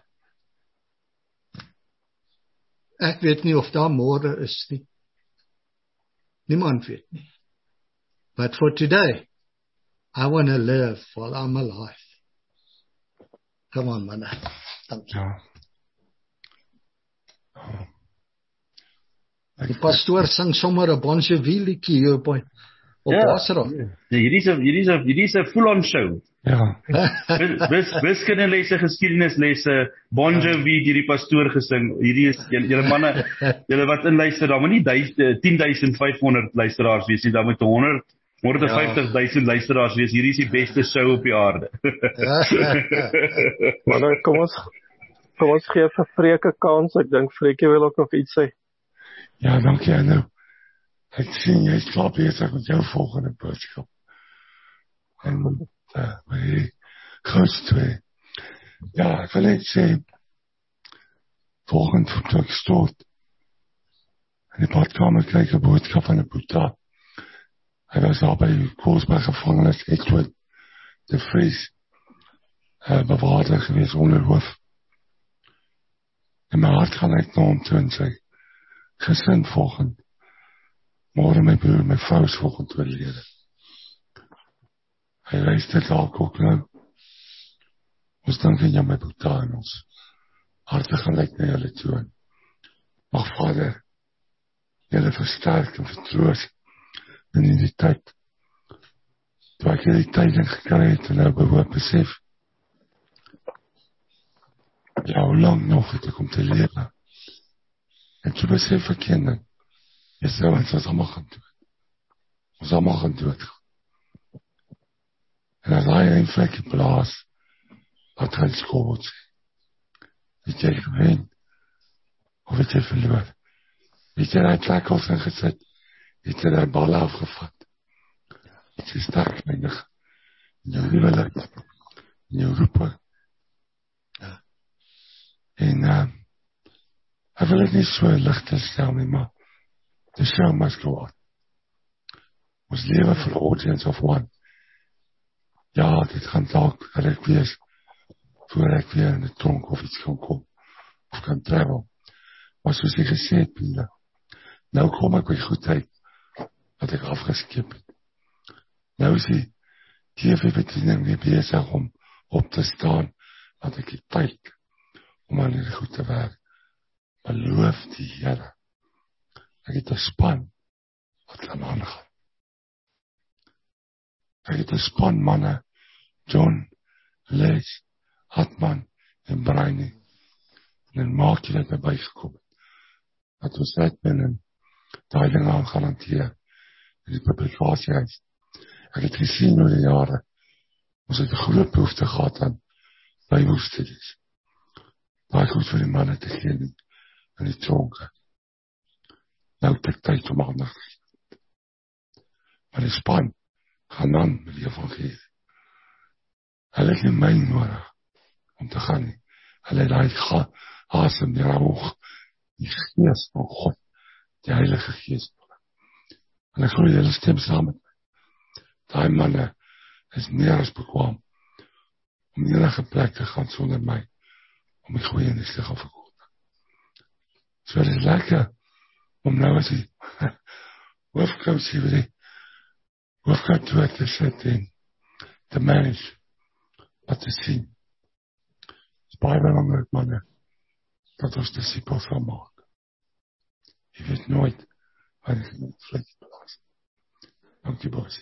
Ek weet nie of daar môre is nie. Niemand weet nie. But for today, I wanna live while I'm alive. Come on, man. Thank you. Ja. Oh. Die pastoor sing sommer 'n Bon Jovi liedjie hier op op ja, Basra. Ja, hierdie is 'n hierdie is 'n hierdie is 'n full-on show. Ja. Wis wiskundelesse, geskiedenislesse, Bon Jovi deur die pastoor gesing. Hierdie is julle manne, julle wat inluister, daar moet nie tien duisend vyf honderd luisteraars wees nie, daar moet honderd honderdvyftig duisend luisteraars wees. Hierdie is die beste show op die aarde. Maar nou kom ons kom ons gee vir Freke kans. Ek dink Freke wil ook nog iets sê. Ja, dankie Anno. Ek sien jy is klaar besig met jou volgende boodskap. En met uh, my grootste twee. Ja, ek wil net sê, volgende voet ek stoot. In die badkamer krijg een boodskap van een Boeta. Hy was daar by Koolsberg gevangenis, Edward de Vries, uh, bewaarder gewees onder hoof. En my hart gaan uit na hom toe en sê, gesin volgend, morgen my broer, my vrou is volgend oorlede. Hy luister dalk ook nou. Ons dink aan jou my Boeta en ons harte gaan uit na julle toe. Mag Vader julle versterk en vertroos in die tyd. Toe ek die tyding gekry het en nou behoop besef, ja, hoe lang nog het ek om te lewe? En toe besef ek kinding, is nou ons ons allemaal gaan dood. Ons allemaal gaan dood. En as hy een vlekje blaas, wat gaan skool sê, het jy geween, of het jy verloor? Het jy die klekkels ingesit, het jy die balle afgevat, het jy sterk weinig, in jou huwelik, in jou roepen, en uh, ek wil het nie so licht stel nie, maar the show must go on. Ons lewe vir the audience of one. Ja, dit gaan dalk dat ek wees, voor ek weer in die tronk of iets kan kom, of kan travel. Maar soos jy gesê het, Pila, nou kom ek by goedheid, wat ek afgeskip het. Nou is die T V-bediening weer bezig om op te staan, want ek het tyd, om aan die goed te werk. Maar loof die Here. Ek het 'n span wat kan aangaan. Ek het 'n span manne, John, Les, Hartman en Breine. En dan maak jy dat my bygekom het. Dat ons uit ben en die dinge aan gaan hanteer. In die publikasiehuis. Ek het gesien oor die jare, ons het 'n groot behoefte gehad aan Bybelstudies. Baie goed vir die manne te gee in die tronke. Nou het ek tyd om aandag te gee. Maar die span gaan aan met die evangelie. Hulle het nie my nodig om te gaan nie. Hulle het die ga, asem, die ramoog, die gees van God, die Heilige Gees. En ek glo julle stem saam met my. Die manne is meer as bekwaam om enige plek te gaan sonder my, om die goeie nuus te gaan verkondig. So dit is lekker om nou as die hoofdkousie vir die hoofdkantoor te sit en te manage, wat te sien. Het is baie belangrijk, manne, dat ons disciples sal maak. Jy weet nooit wat is in het vlees plaas. Dankie, Bosie.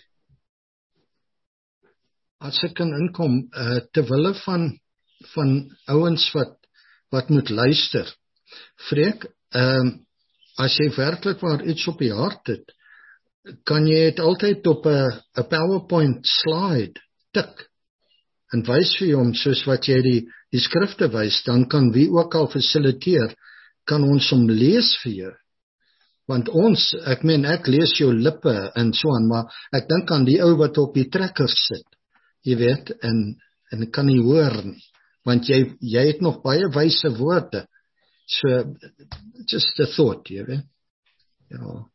As ek kan inkom, uh, terwille van, van ouens wat, wat moet luister, Freek, uh, as jy werklik waar iets op die hart het, kan jy het altyd op 'n PowerPoint slide tik, en wys vir hom, soos wat jy die, die skrifte wys, dan kan wie ook al faciliteer, kan ons hom lees vir jou. Want ons, ek meen, ek lees jou lippe en so aan, maar ek dink aan die ou wat op die trekker sit, jy weet, en, en ek kan nie hoor nie, want jy, jy het nog baie wyse woorde, so, just a thought, jy weet, ja.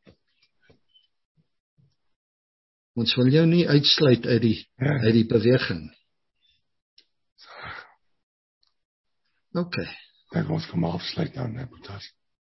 Ons wil jou nie uitsluit uit die, ja. uit die beweging. Ok. Kijk, ons kom afsluit nou, ne, Boetas.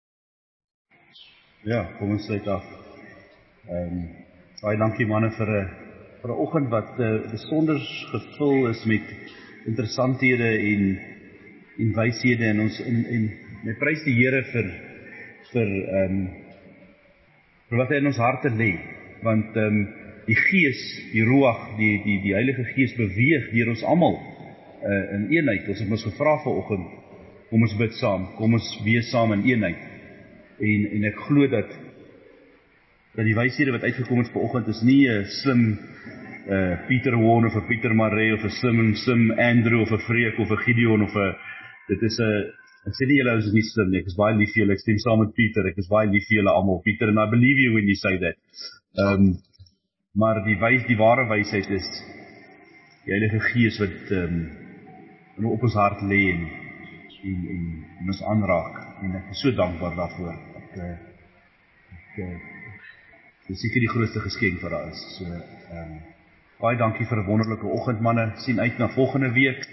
Ja, kom ons sluit af. Um, baie dankie manne vir 'n vir 'n oggend wat uh, besonder gevul is met interessanthede en en wyshede en ons en en my prys die Here vir vir ehm um, vir wat hy in ons harte lê, want ehm um, die Gees, die Ruach, die die die Heilige Gees beweeg deur ons almal uh, in eenheid. Ons het ons gevra vanoggend, kom ons bid saam, kom ons wees saam in eenheid. En en ek glo dat dat die wyshede wat uitgekom het vanoggend is nie 'n slim uh, Pieter Warren of 'n Pieter Maree of 'n slim slim Andrew of 'n Freek of 'n Gideon of 'n dit is 'n ek sê nie julle is nie slim nie. Ek is baie lief vir julle. Ek stem saam met Pieter. Ek is baie lief vir julle almal. Pieter, and I believe you when you say that. Um, maar die wys, die ware wysheid is die Heilige Gees wat um, op ons hart lê en, en, en, en ons aanraak. En ek is so dankbaar daarvoor. Ek, ek, ek dis seker die grootste geskenk wat daar is. So, um, baie dankie vir 'n wonderlike oggend, manne. Sien uit na volgende week.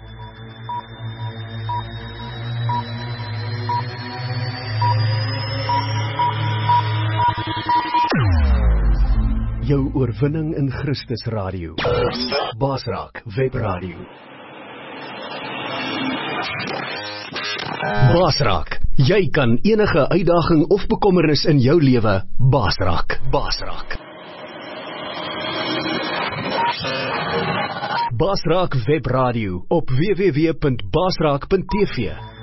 Jou oorwinning in Christus Radio. Basraak Webradio. Basraak, Jy kan enige uitdaging of bekommernis in jou lewe baas raak. Baas raak. Baasraak Webradio op w w w punt baasraak punt t v.